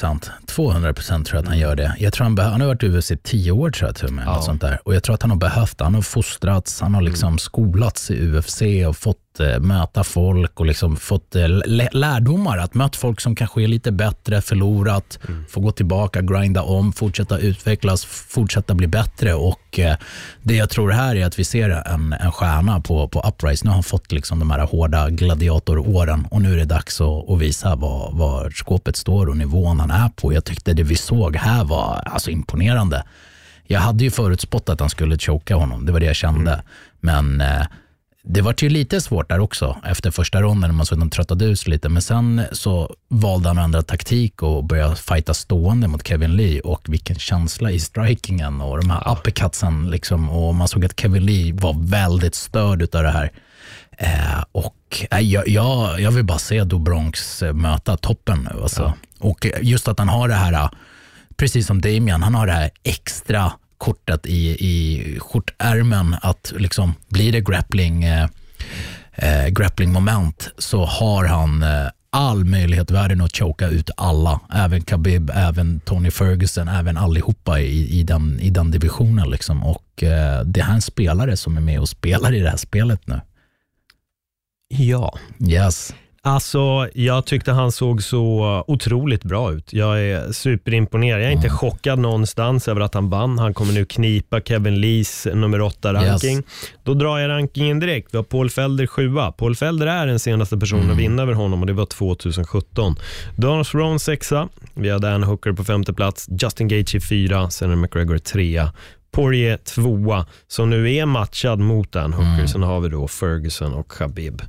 200% tror jag att han gör det. Jag tror han har varit i UFC 10 år tror jag till med, något sånt där. Och jag tror att han har behövt, han har fostrats, han har liksom skolats i UFC och fått möta folk och liksom fått lärdomar, att möta folk som kanske är lite bättre, förlorat, få gå tillbaka, grinda om, fortsätta utvecklas, fortsätta bli bättre. Och det jag tror här är att vi ser en stjärna på Uprise. Nu har han fått liksom de här hårda gladiatoråren och nu är det dags att visa var skåpet står och nivån han är på. Jag tyckte det vi såg här var alltså imponerande. Jag hade ju förutspått att han skulle choka honom, det var det jag kände. Men det var ju lite svårt där också efter första ronden när man såg att de tröttade ut lite. Men sen så valde han att ändra taktik och börja fighta stående mot Kevin Lee. Och vilken känsla i strikingen och de här uppercutsen liksom. Och man såg att Kevin Lee var väldigt störd utav det här. Och jag vill bara se Do Bronx möta toppen nu alltså. Ja. Och just att han har det här, precis som Damian, han har det här extra kortet i skjortärmen att liksom blir det grappling moment så har han all möjlighet i världen att choka ut alla, även Khabib, även Tony Ferguson, även allihopa i den divisionen liksom. Och det här är en spelare som är med och spelar i det här spelet nu. Ja. Yes. Alltså, jag tyckte han såg så otroligt bra ut. Jag är superimponerad. Jag är inte chockad någonstans över att han vann. Han kommer nu knipa Kevin Lees nummer 8-ranking. Yes. Då drar jag rankingen direkt. Vi har Paul Felder 7. Paul Felder är den senaste personen att vinna över honom och det var 2017. Donald Cerrone 6. Vi har Dan Hooker på 5:e plats. Justin Gaethje 4. Senator McGregor 3. Poirier 2. Som nu är matchad mot Dan Hooker. Sen har vi då Ferguson och Khabib.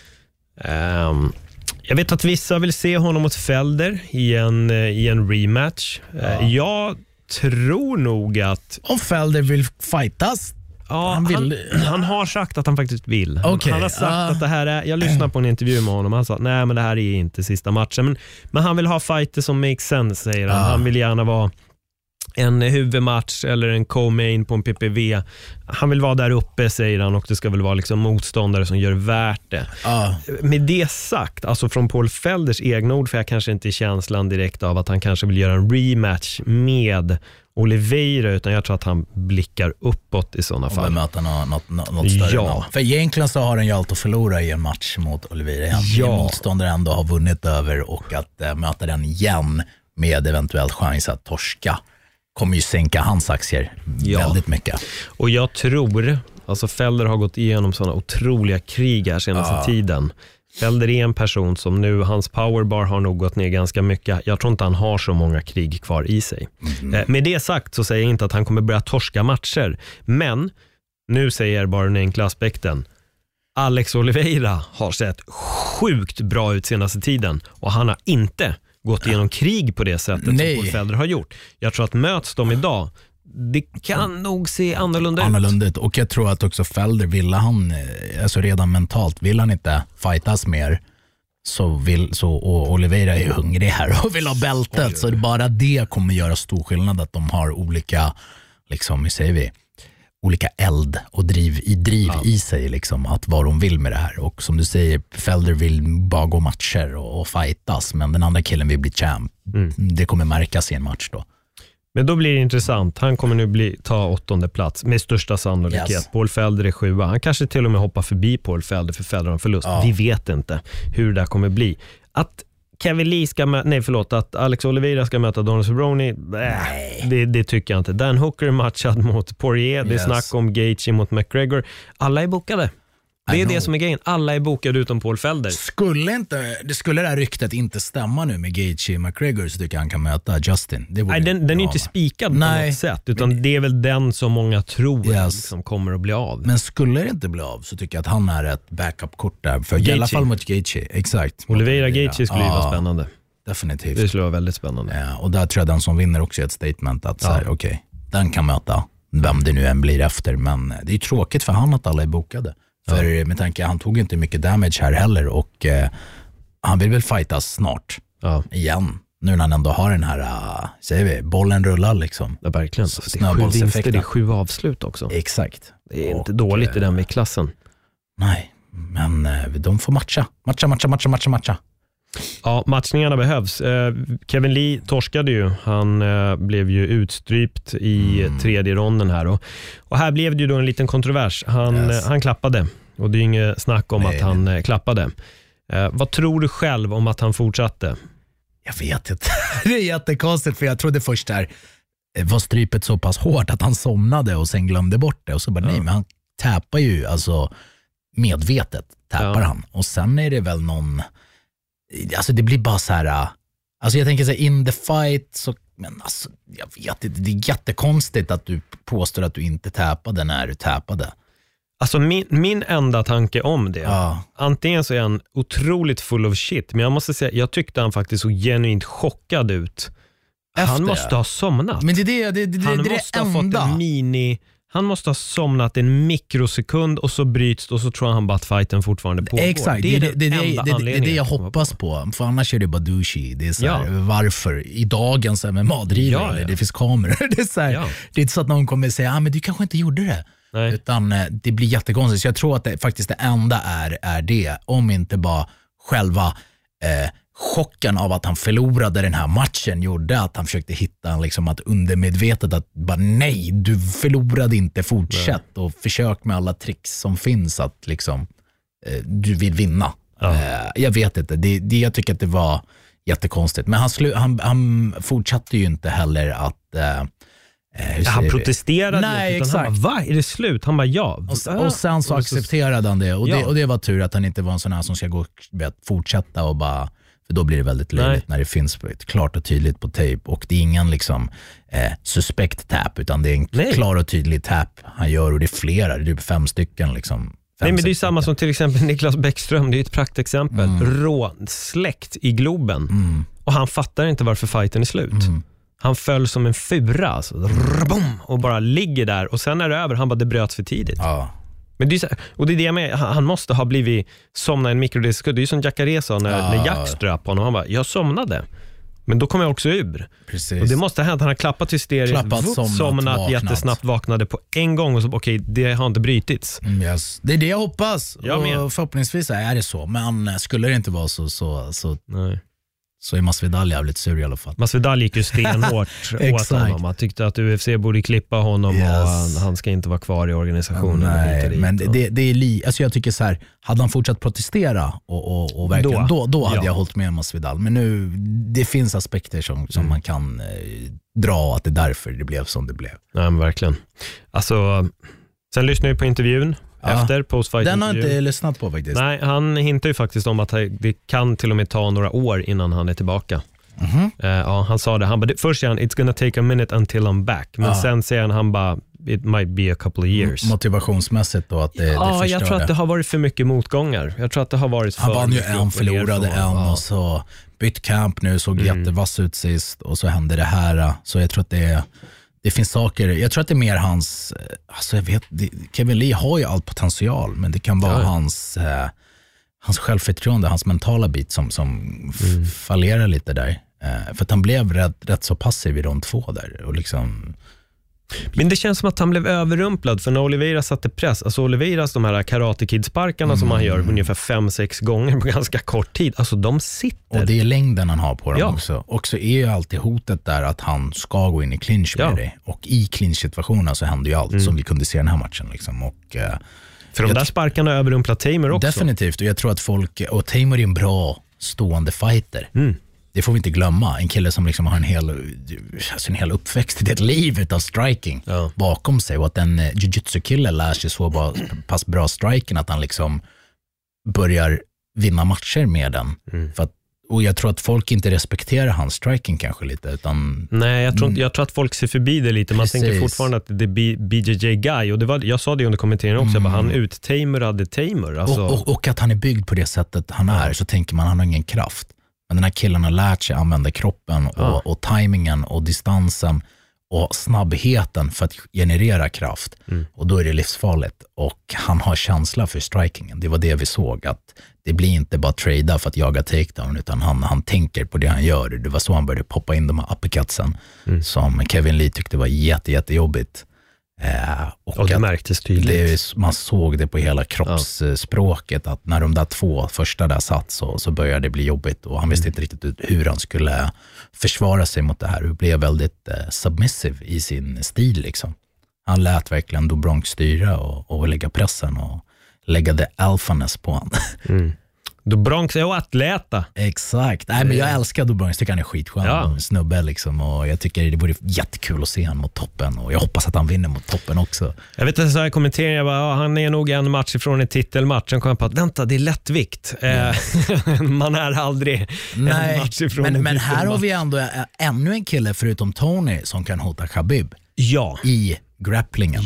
Jag vet att vissa vill se honom mot Felder i en rematch. Jag tror nog att om Felder vill fightas, han har sagt att han faktiskt vill. Okay. Han har sagt att det här är, jag lyssnade på en intervju med honom, han sa nej men det här är inte sista matchen, men han vill ha fighter som makes sense, säger han. Han vill gärna vara en huvudmatch eller en co-main på en PPV. Han vill vara där uppe, säger han, och det ska väl vara liksom motståndare som gör värt det. Med det sagt, alltså från Paul Felders egna ord, för jag kanske inte är känslan direkt av att han kanske vill göra en rematch med Oliveira, utan jag tror att han blickar uppåt i sådana fall. Och möta något större. Ja. För egentligen så har han ju allt att förlora i en match mot Oliveira. Motståndare ändå har vunnit över, och att möta den igen med eventuellt chans att torska kommer ju sänka hans aktier väldigt mycket. Och jag tror, alltså Felder har gått igenom sådana otroliga krig här senaste tiden. Felder är en person som nu, hans powerbar har nog gått ner ganska mycket. Jag tror inte han har så många krig kvar i sig. Med det sagt så säger jag inte att han kommer börja torska matcher. Men nu säger jag bara den enkla aspekten. Alex Oliveira har sett sjukt bra ut senaste tiden. Och han har inte gått igenom krig på det sättet som Paul Felder har gjort. Jag tror att möts de idag, det kan nog se annorlunda ut. Och jag tror att också Felder vill han, alltså redan mentalt vill han inte fightas mer, och Oliveira är hungrig här och vill ha bältet. Så bara det kommer göra stor skillnad, att de har olika, liksom, hur säger vi, olika eld och driv i sig, liksom, att vad de vill med det här. Och som du säger, Felder vill bara gå matcher och fightas, men den andra killen vill bli champ. Det kommer märkas i en match då. Men då blir det intressant. Han kommer nu ta 8:e plats med största sannolikhet. Yes. Paul Felder är 7. Han kanske till och med hoppar förbi Paul Felder, för Felder har en förlust. Vi vet inte hur det kommer bli. Att Kevin Lee att Alex Oliveira ska möta Donald Cerrone, det tycker jag inte. Dan Hooker matchad mot Poirier, det är snack om Gaethje mot McGregor. Alla är bokade. Det är det som är grejen. Alla är bokade utom Paul Felder. Skulle det här ryktet inte stämma nu med Gaethje och McGregor, så tycker jag han kan möta Justin. Nej, den är ju inte spikad på något sätt, utan det är väl den som många tror liksom kommer att bli av. Men skulle det inte bli av, så tycker jag att han är ett backup-kort där. För i alla fall mot Gaethje. Exakt. Oliveira Gaethje skulle ju vara spännande. Definitivt. Det skulle vara väldigt spännande. Ja, och där tror jag den som vinner också är ett statement att okej, den kan möta vem det nu än blir efter. Men det är tråkigt för han att alla är bokade. För med tanke, han tog inte mycket damage här heller, och han vill väl fightas snart igen. Nu när han ändå har den här, säger vi, bollen rullar liksom. Ja, verkligen. Det är 7 vinster, det är 7 avslut också. Exakt. Det är inte dåligt i den med klassen. Nej, men de får matcha. Ja, matchningarna behövs. Kevin Lee torskade ju. Han blev ju utstrypt i tredje ronden här. Och här blev det ju då en liten kontrovers. Han klappade. Och det är ju inget snack om att han klappade. Vad tror du själv om att han fortsatte? Jag vet inte. Det är jättekonstigt, för jag trodde först där var strypet så pass hårt att han somnade och sen glömde bort det. Och så bara nej, men han tappar ju alltså medvetet tappar han. Och sen är det väl någon, alltså det blir bara så här, alltså jag tänker så här, in the fight så, men alltså jag vet inte, det är jättekonstigt att du påstår att du inte tappade när du tappade. Alltså min enda tanke om det, antingen så är han otroligt full of shit, men jag måste säga, jag tyckte han faktiskt så genuint chockad ut. Han måste ha somnat. Men det han måste ha fått en han måste ha somnat en mikrosekund och så bryts och så tror han bara att fighten fortfarande pågår. Exakt, det är det jag hoppas på. För annars är det bara douchey. Det är så här, varför? I dagens MMA-drivare, det finns kameror. Det är så här, det är inte så att någon kommer säga, men du kanske inte gjorde det. Nej. Utan det blir jättekonstigt. Så jag tror att det faktiskt det enda är det. Om inte bara själva chocken av att han förlorade den här matchen gjorde att han försökte hitta liksom att undermedvetet att bara nej, du förlorade inte, fortsätt och försök med alla tricks som finns att liksom du vill vinna. Jag vet inte, jag tycker att det var jättekonstigt, men han fortsatte ju inte heller att han protesterade. Nej, utan exakt. Han bara, va? Är det slut? Han bara, ja. Och sen så accepterade han det. Och det var tur att han inte var en sån här som ska gå fortsätta och bara, för då blir det väldigt löjligt när det finns klart och tydligt på tape. Och det är ingen liksom suspekt tap, utan det är en klar och tydlig tap han gör, och det är flera, det är 5 stycken liksom. Nej, men det är samma som till exempel Niklas Bäckström, det är ett praktexempel. Släkt i Globen. Och han fattar inte varför fighten är slut. Han föll som en fura alltså, och bara ligger där, och sen är det över. Han bara, det bröts för tidigt. Men det är så, och det är det med, han måste ha blivit somnad en mikrodisco. Det är ju som Jacare sa när Jack ströp på honom. Han bara, jag somnade, men då kom jag också ur. Precis. Och det måste ha hänt, han har klappat hysteriskt, somnat jättesnabbt, vaknade på en gång och så okej, det har inte brytits. Yes. Det är det jag hoppas. Och förhoppningsvis är det så, men skulle det inte vara så nej. Så är Masvidal jävligt sur i alla fall. Masvidal gick ju stenhårt åt honom. Han tyckte att UFC borde klippa honom och han ska inte vara kvar i organisationen. Nej, men det är alltså jag tycker så här, hade han fortsatt protestera och verkligen, då hade jag hållit med Masvidal. Men nu, det finns aspekter som man kan dra att det är därför det blev som det blev. Nej, men verkligen. Alltså, sen lyssnade vi på intervjun. Efter postfight. Den har jag inte lyssnat på faktiskt. Nej, han hintar ju faktiskt om att det kan till och med ta några år innan han är tillbaka. Han sa det. Han bara, först säger han, it's gonna take a minute until I'm back. Men sen säger han bara, it might be a couple of years. Motivationsmässigt då att det jag tror att det har varit för mycket motgångar. Jag tror att det har varit för... Han vann ju en, förlorade en och så bytt camp nu, såg jättevass ut sist och så hände det här. Så jag tror att det finns saker, jag tror att det är mer hans, alltså jag vet, Kevin Lee har ju all potential, men det kan vara hans självförtroende, hans mentala bit som fallerar lite där. För att han blev rätt så passiv i rond 2 där och liksom. Men det känns som att han blev överrumplad, för när Oliveira satte press, alltså Oliveiras de här Karate Kid-sparkarna som han gör ungefär 5-6 gånger på ganska kort tid, alltså de sitter. Och det är längden han har på dem också. Och så är ju alltid hotet där att han ska gå in i clinch med dig. Och i clinch-situationen så händer ju allt som vi kunde se i den här matchen liksom. Och för de där sparkarna överrumplat Tamer också. Definitivt, och jag tror att och Tamer är en bra stående fighter. Det får vi inte glömma. En kille som liksom har en hel uppväxt i ett liv utav striking bakom sig, och att en jiu-jitsu-kille lär sig så pass bra striking att han liksom börjar vinna matcher med den. För att, och jag tror att folk inte respekterar hans striking kanske lite, utan... Nej, jag tror att folk ser förbi det lite. Man tänker fortfarande att det är BJJ guy, och jag sa det under kommenteringen också, han ut-tamerade Tamer. Alltså. Och att han är byggd på det sättet han är, så tänker man han har ingen kraft. Men den här killen har lärt sig använda kroppen och tajmingen och distansen och snabbheten för att generera kraft. Och då är det livsfarligt. Och han har känsla för strikingen. Det var det vi såg, att det blir inte bara trada för att jaga takedown, utan han tänker på det han gör. Det var så han började poppa in de här uppercutsen som Kevin Lee tyckte var jättejobbigt. Och det märktes tydligt. Man såg det på hela kroppsspråket att när de där 2 första där satt så började det bli jobbigt och han visste inte riktigt hur han skulle försvara sig mot det här och blev väldigt submissive i sin stil liksom. Han lät verkligen Dobronx styra och lägga pressen och lägga the alphaness på han. Dobronx är ju atleta. Exakt. Nej, men jag älskar Dobronx, tycker han är skitskön snubbe liksom, och jag tycker det vore jättekul att se han mot toppen och jag hoppas att han vinner mot toppen också. Jag vet inte, så jag kommenterade, jag bara, han är nog en match ifrån en titelmatch. Sen kom jag på att vänta, det är lättvikt. Man är aldrig en match ifrån en men här har vi ändå ännu en kille förutom Tony som kan hota Khabib i grapplingen.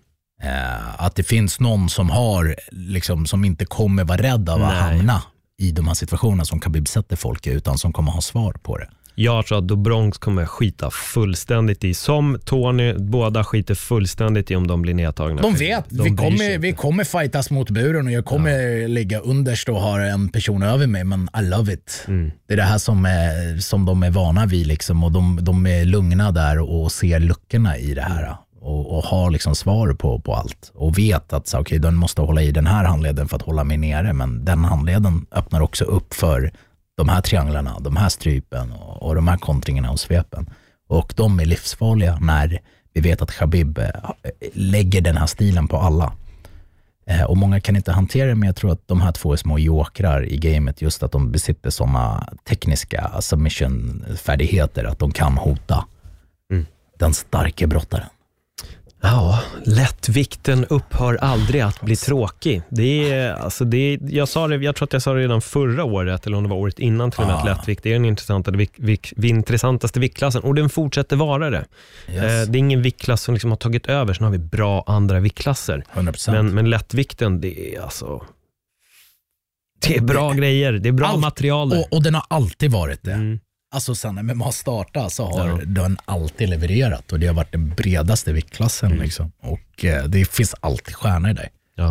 Att det finns någon som har liksom, som inte kommer vara rädd av att hamna i de här situationerna som Khabib sätter folk i, utan som kommer ha svar på det. Jag tror att Dobronx kommer skita fullständigt i, som Tony, båda skiter fullständigt i om de blir nedtagna. De vet, vi kommer fightas mot buren och jag kommer ligga underst och ha en person över mig, men I love it. Det är det här som de är vana vid liksom, och de är lugna där och ser luckorna i det här. Och har liksom svar på allt och vet att okej, den måste hålla i den här handleden för att hålla mig nere, men den handleden öppnar också upp för de här trianglarna, de här strypen och de här kontringarna och svepen, och de är livsfarliga när vi vet att Khabib lägger den här stilen på alla, och många kan inte hantera det, men jag tror att de här 2 är små jokrar i gamet, just att de besitter sådana tekniska submission-färdigheter att de kan hota den starka brottaren. Ja, lättvikten upphör aldrig att bli tråkig. Det är, alltså jag tror att jag sa det redan förra året, eller om det var året innan till och med, att lättvikt är den intressantaste viktklassen, och den fortsätter vara det. Det är ingen viktklass som liksom har tagit över, så har vi bra andra viktklasser. 100%. Men lättvikten, det är alltså... Det är bra grejer, det är bra material där. Och den har alltid varit det. Alltså sen när man startar så har den alltid levererat, och det har varit den bredaste viktklassen liksom. Och det finns alltid stjärnor där.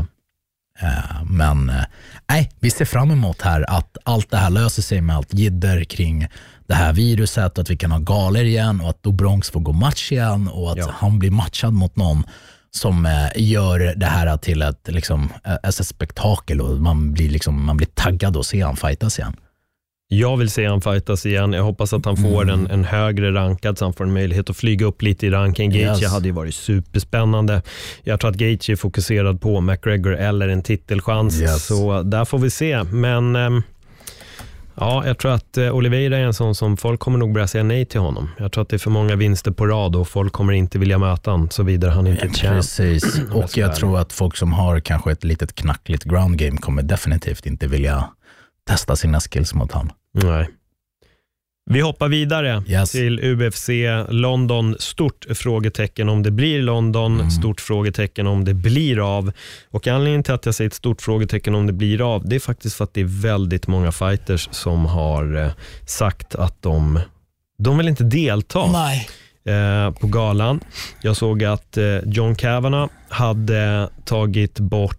Men vi ser fram emot här att allt det här löser sig med allt jidder kring det här viruset, och att vi kan ha galer igen, och att Dobronx får gå match igen, och att han blir matchad mot någon som gör det här till ett spektakel, och man blir taggad att se han fightas igen. Jag vill se han fightas igen. Jag hoppas att han får en högre rankad, så han får en möjlighet att flyga upp lite i ranken. Gaethje hade ju varit superspännande. Jag tror att Gaethje är fokuserad på McGregor eller en titelchans. Så där får vi se. Men jag tror att Oliveira är en sån som folk kommer nog börja säga nej till honom. Jag tror att det är för många vinster på rad, och folk kommer inte vilja möta honom så vidare han inte tjänar. Precis. Och jag tror att folk som har kanske ett litet knackligt ground game kommer definitivt inte vilja testa sina skills mot han. Nej. Vi hoppar vidare till UFC London. Stort frågetecken om det blir London. Stort frågetecken om det blir av. Och anledningen till att jag säger ett stort frågetecken om det blir av, det är faktiskt för att det är väldigt många fighters som har sagt att de vill inte delta på galan. Jag såg att John Kavanagh hade tagit bort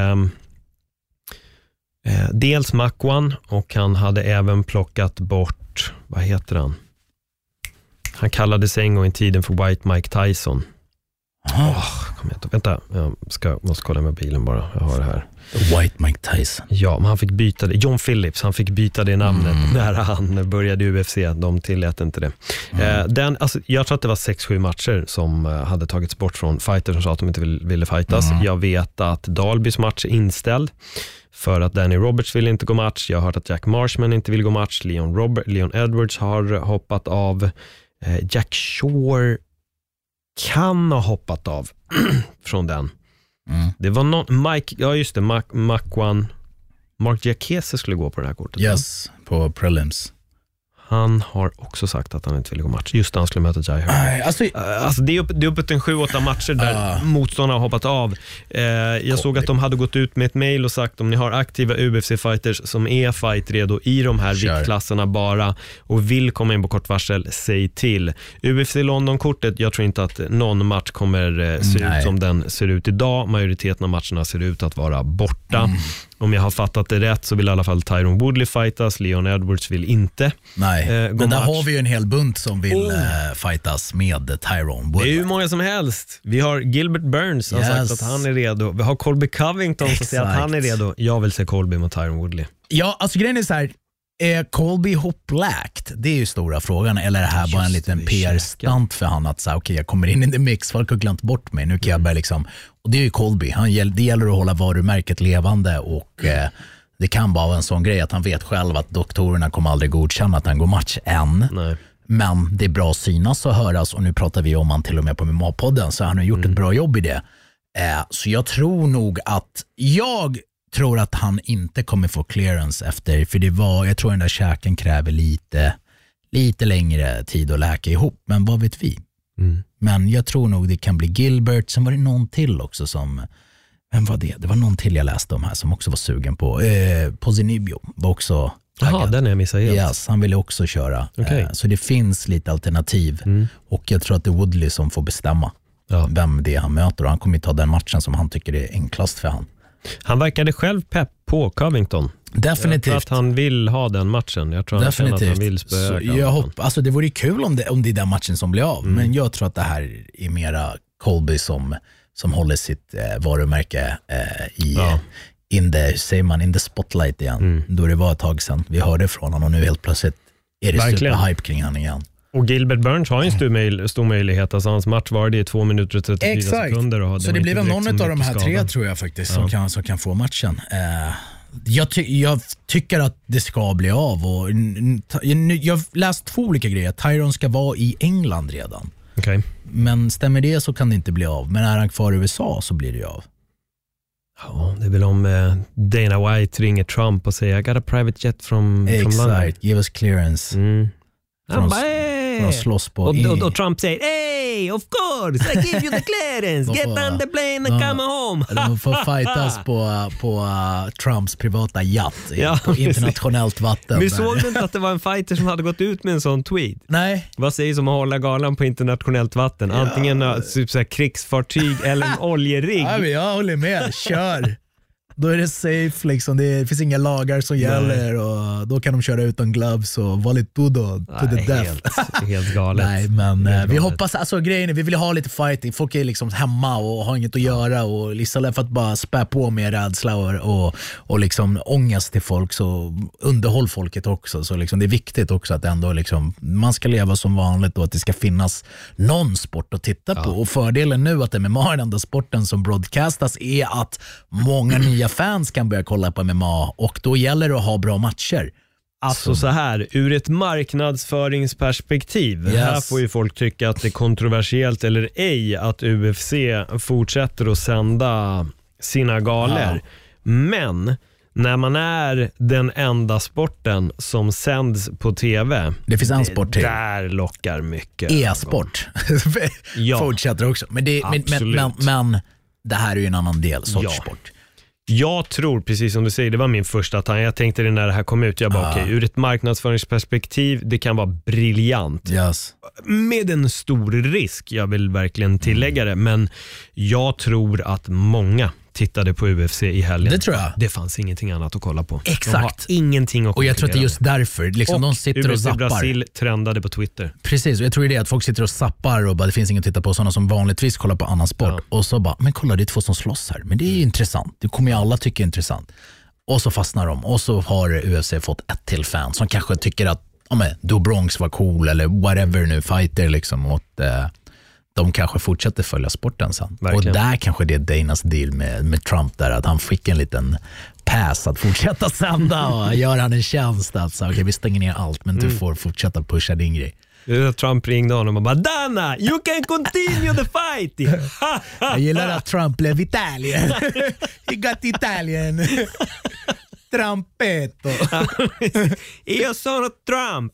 dels Makwan, och han hade även plockat bort, vad heter han? Han kallade sig en gång i tiden för White Mike Tyson. Vänta, jag måste kolla med bilen bara. Jag har det här. White Mike Tyson. Ja, men han fick byta det. John Phillips, han fick byta det namnet när han började i UFC. De tillät inte det. Jag tror att det var 6-7 matcher som hade tagits bort från fighters som sa att de inte ville fightas. Jag vet att Dalbys match är inställd för att Danny Roberts vill inte gå match. Jag har hört att Jack Marshman inte vill gå match. Leon Edwards har hoppat av. Jack Shore kan ha hoppat av från den. Det var någon Makwan, Mark Diakese skulle gå på det här kortet. Yes, på prelims. Han har också sagt att han inte vill gå match. Just när han skulle möta Jai Heard. Alltså det är uppåt en 7-8 matcher där motståndarna har hoppat av. Jag såg att de hade gått ut med ett mejl och sagt om ni har aktiva UFC-fighters som är fightredo i de här viktklasserna bara och vill komma in på kort varsel, säg till. UFC London-kortet, jag tror inte att någon match kommer se ut som den ser ut idag. Majoriteten av matcherna ser ut att vara borta. Om jag har fattat det rätt så vill i alla fall Tyron Woodley fightas. Leon Edwards vill inte. Nej, men där har vi ju en hel bunt som vill fightas med Tyron Woodley. Det är ju många som helst. Vi har Gilbert Burns som har sagt att han är redo. Vi har Colby Covington som säger att han är redo. Jag vill se Colby mot Tyron Woodley. Ja, alltså grejen är så här. Är Colby hoppläkt? Det är ju stora frågan. Eller är det här bara en liten PR-stant för han att säga okej, jag kommer in i the mix, folk har glömt bort mig, nu kan jag börja liksom. Och det är ju Colby, det gäller att hålla varumärket levande och det kan bara vara en sån grej att han vet själv att doktorerna kommer aldrig godkänna att han går match än. Nej. Men det är bra att synas och höras och nu pratar vi om han till och med på MMA-podden så han har gjort ett bra jobb i det. Så jag tror nog att tror att han inte kommer få clearance efter, för jag tror den där käken kräver lite längre tid att läka ihop, men vad vet vi? Men jag tror nog det kan bli Gilbert, sen var det någon till också som, vem var det? Det var någon till jag läste om här som också var sugen på, Ponzinibbio var också Jaha, den är jag missat helt. Yes, han ville också köra, så det finns lite alternativ och jag tror att det är Woodley som får bestämma vem det är han möter och han kommer ta den matchen som han tycker är enklast för han. Han verkade själv pepp på Covington. Definitivt. Jag tror att han vill ha den matchen. Jag tror att han vill spöa. Alltså det vore kul om det är den matchen som blir av. Men jag tror att det här är mera Colby som håller sitt varumärke in the spotlight igen. Då det var ett tag sedan vi hörde från honom och nu helt plötsligt är det superhype kring han igen. Och Gilbert Burns har en stor möjlighet. Alltså hans match var det i 2 minuter och 34 sekunder. Och så det blir väl någon av de här 3 tror jag faktiskt som kan få matchen. Jag tycker att det ska bli av. Och jag har läst 2 olika grejer. Tyron ska vara i England redan. Okay. Men stämmer det så kan det inte bli av. Men är han kvar i USA så blir det av. Ja, det är väl om Dana White ringer Trump och säger I got a private jet from London. Give us clearance. Slåss på och Trump säger hey, of course, I give you the clearance. Get on the plane and come home. De får fightas på Trumps privata yacht på internationellt vatten. Vi såg inte att det var en fighter som hade gått ut med en sån tweet. Nej. Vad sägs om att hålla galan på internationellt vatten? Antingen typ så här krigsfartyg eller en oljerigg. Jag håller med, kör. Då är det safe liksom. Det finns inga lagar som gäller och då kan de köra utan gloves och vara lite to the death. Helt galet. Nej, men vi hoppas, alltså grejen är, vi vill ha lite fighting. Folk är liksom hemma och har inget att göra och istället för att bara spä på med rädsla och liksom ångest till folk så underhåll folket också. Så liksom det är viktigt också att ändå liksom man ska leva som vanligt och att det ska finnas någon sport att titta på. Och fördelen nu att MMA är den enda sporten som broadcastas är att många nya fans kan börja kolla på MMA och då gäller det att ha bra matcher. Alltså så här, ur ett marknadsföringsperspektiv, här får ju folk tycka att det är kontroversiellt eller ej att UFC fortsätter att sända sina galor. Men när man är den enda sporten som sänds på tv, det finns en sport till. Där lockar mycket. E-sport fortsätter också. Men det här är ju en annan del, sorts sport. Jag tror, precis som du säger, det var min första tanke. Jag tänkte det när det här kom ut. Jag bara, okej, ur ett marknadsföringsperspektiv, det kan vara briljant. Yes. Med en stor risk, jag vill verkligen tillägga det. Men jag tror att många tittade på UFC i helgen. Det tror jag. Det fanns ingenting annat att kolla på. Exakt. Ingenting att och jag tror att det är just därför. Liksom, och de sitter och zappar. Brasil trendade på Twitter. Precis, och jag tror det är att folk sitter och zappar och bara, det finns inget att titta på. Sådana som vanligtvis kollar på annan sport. Och så bara, men kolla, det är 2 som slåss här. Men det är intressant. Det kommer ju alla tycka är intressant. Och så fastnar de. Och så har UFC fått ett till fan som kanske tycker att Do Bronx var cool eller whatever nu, fighter liksom. Och de kanske fortsätter följa sporten sen. Verkligen. Och där kanske det är Danas deal med Trump där, att han fick en liten pass att fortsätta sända och gör han en tjänst att så, okay, vi stänger ner allt men du får fortsätta pusha din grej. Trump ringde honom och bara, Dana, you can continue the fight. Jag gillar att Trump blev Italien. He got Italian. Trumpetto. Io sono Trump.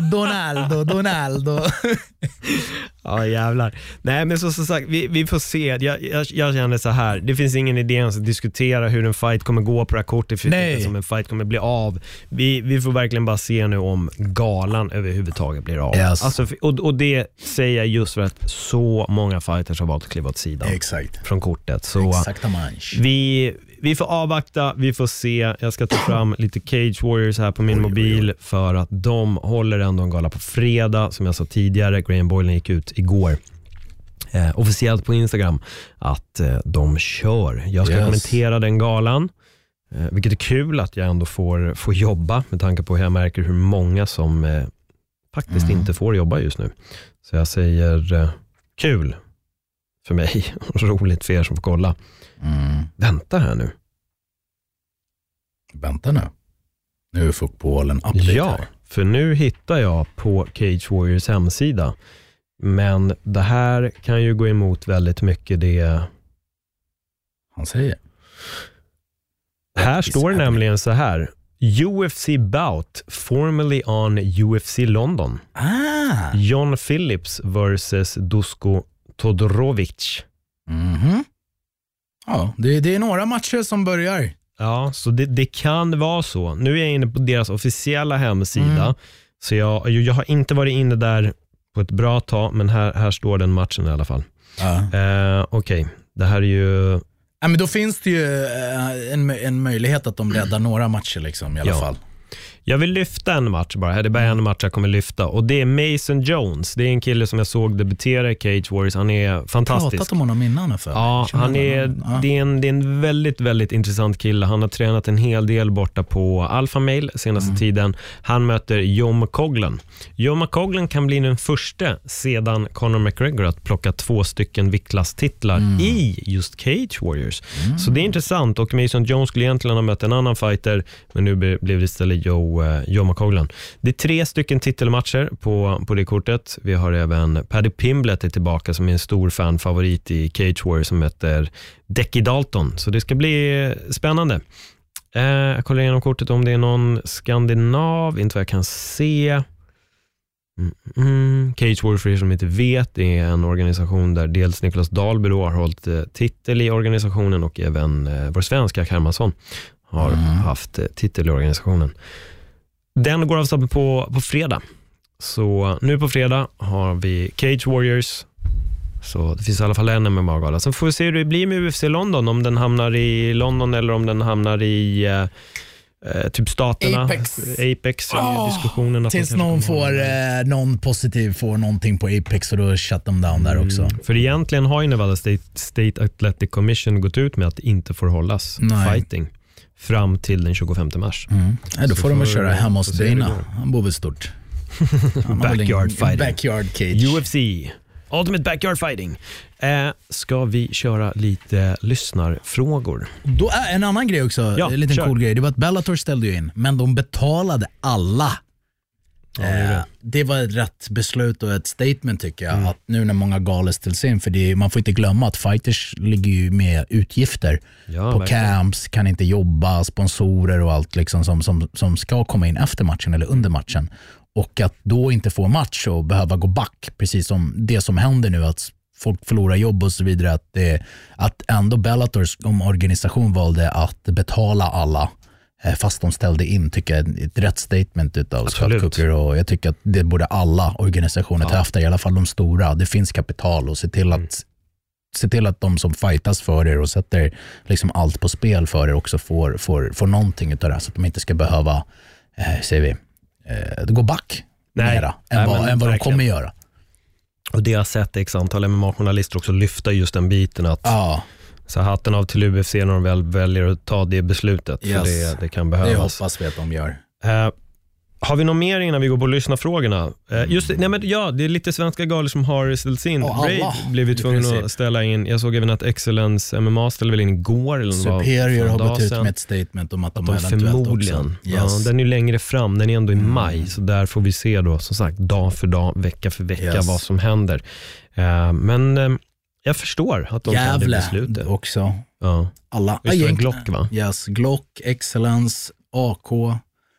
Donaldo. Ja, jävlar. Nej, men som sagt, vi får se. Jag känner så här, det finns ingen idé att diskutera hur en fight kommer gå på det här kortet, för som en fight kommer bli av. Vi får verkligen bara se nu om galan överhuvudtaget blir av. Yes. Alltså, och det säger jag just för att så många fighters har valt att kliva åt sidan. Exakt. Från kortet. Så vi får avvakta, vi får se. Jag ska ta fram lite Cage Warriors här på min mobil för att de håller ändå en gala på fredag. Som jag sa tidigare, Graham Boylan gick ut igår officiellt på Instagram att de kör. Jag ska kommentera den galan. Vilket är kul att jag ändå får jobba med tanke på hur jag märker hur många som faktiskt inte får jobba just nu. Så jag säger kul för mig och roligt för er som får kolla. Vänta här nu. Vänta nu. Nu är fotbollen update. Ja, för nu hittar jag på Cage Warriors hemsida. Men det här kan ju gå emot väldigt mycket det han säger. Här står det nämligen så här: UFC bout formerly on UFC London. John Phillips versus Dusko Todorovic. Ja, det är några matcher som börjar. Ja, så det kan vara så. Nu är jag inne på deras officiella hemsida. Så jag har inte varit inne där på ett bra tag, men här står den matchen i alla fall. Okej, det här är ju... Ja, men då finns det ju en möjlighet att de räddar några matcher liksom, i alla fall. Jag vill lyfta en match bara. Det är bara en match jag kommer lyfta. Och det är Mason Jones. Det är en kille som jag såg debutera i Cage Warriors. Han är fantastisk. Jag har pratat om honom innan. Ja, det är en väldigt, väldigt intressant kille. Han har tränat en hel del borta på Alpha Male senaste tiden. Han möter Joe McCoglan. Joe McCoglan kan bli den första sedan Conor McGregor att plocka 2 stycken viktklasstitlar i just Cage Warriors. Så det är intressant. Och Mason Jones skulle egentligen ha mött en annan fighter, men nu blev det istället Joe McCoglan. Det är 3 stycken titelmatcher på det kortet. Vi har även Paddy Pimblett är tillbaka som är en stor fanfavorit i Cage Warriors som heter Decky Dalton. Så det ska bli spännande. Jag kollar igenom kortet om det är någon skandinav, inte vad jag kan se. Cage Warriors, för er som inte vet, det är en organisation där dels Niklas Dahlby har hållit titel i organisationen och även vår svenska Hermansson har haft titel i organisationen. Den går av stapeln på fredag. Så nu på fredag har vi Cage Warriors. Så det finns i alla fall en MMA-gala. Så får vi se hur det blir med UFC London. Om den hamnar i London eller om den hamnar i typ staterna. Apex diskussionen. Tills någon får någon positiv får någonting på Apex och då shut them down där också. För egentligen har ju Nevada State Athletic Commission gått ut med att det inte får hållas fighting fram till den 25 mars. Då får de köra hemma hos Dana. Han bor väl stort. Backyard fighting. Backyard cage. UFC. Ultimate Backyard Fighting. Ska vi köra lite lyssnarfrågor? Då är en annan grej också, en liten cool grej. Det var att Bellator ställde ju in, men de betalade alla. Det var ett rätt beslut och ett statement tycker jag, att nu när många galor ställs in, för man får inte glömma att fighters ligger ju med utgifter på camps, kan inte jobba, sponsorer och allt liksom som ska komma in efter matchen eller under matchen. Och att då inte få match och behöva gå back, precis som det som händer nu, att folk förlorar jobb och så vidare, att ändå Bellators organisation valde att betala alla fast de ställde in, tycker jag ett rätt statement utav Scott Coker, och jag tycker att det borde alla organisationer ta efter, i alla fall de stora. Det finns kapital och se till att de som fightas för er och sätter liksom allt på spel för er också får någonting utav det, så att de inte ska behöva gå back mera än vad de kommer göra. Och det har sett x antal MMA-journalister också lyfta just den biten att så hatten av till UFC när de väl väljer att ta det beslutet. För det kan behövas. Det hoppas vi att de gör. Har vi något mer innan vi går på att lyssna frågorna? Det är lite svenska galor som har ställts in. Rave blev vi tvungna att ställa in. Jag såg även att Excellence MMA ställde väl in igår. Eller Superior har gått ut med ett statement om att de förmodligen. Den är längre fram, den är ändå i maj. Så där får vi se då, som sagt, dag för dag, vecka för vecka vad som händer. Men jag förstår att de tar det beslutet. Också. Alla. Glock, va? Yes, Glock, Excellence, AK.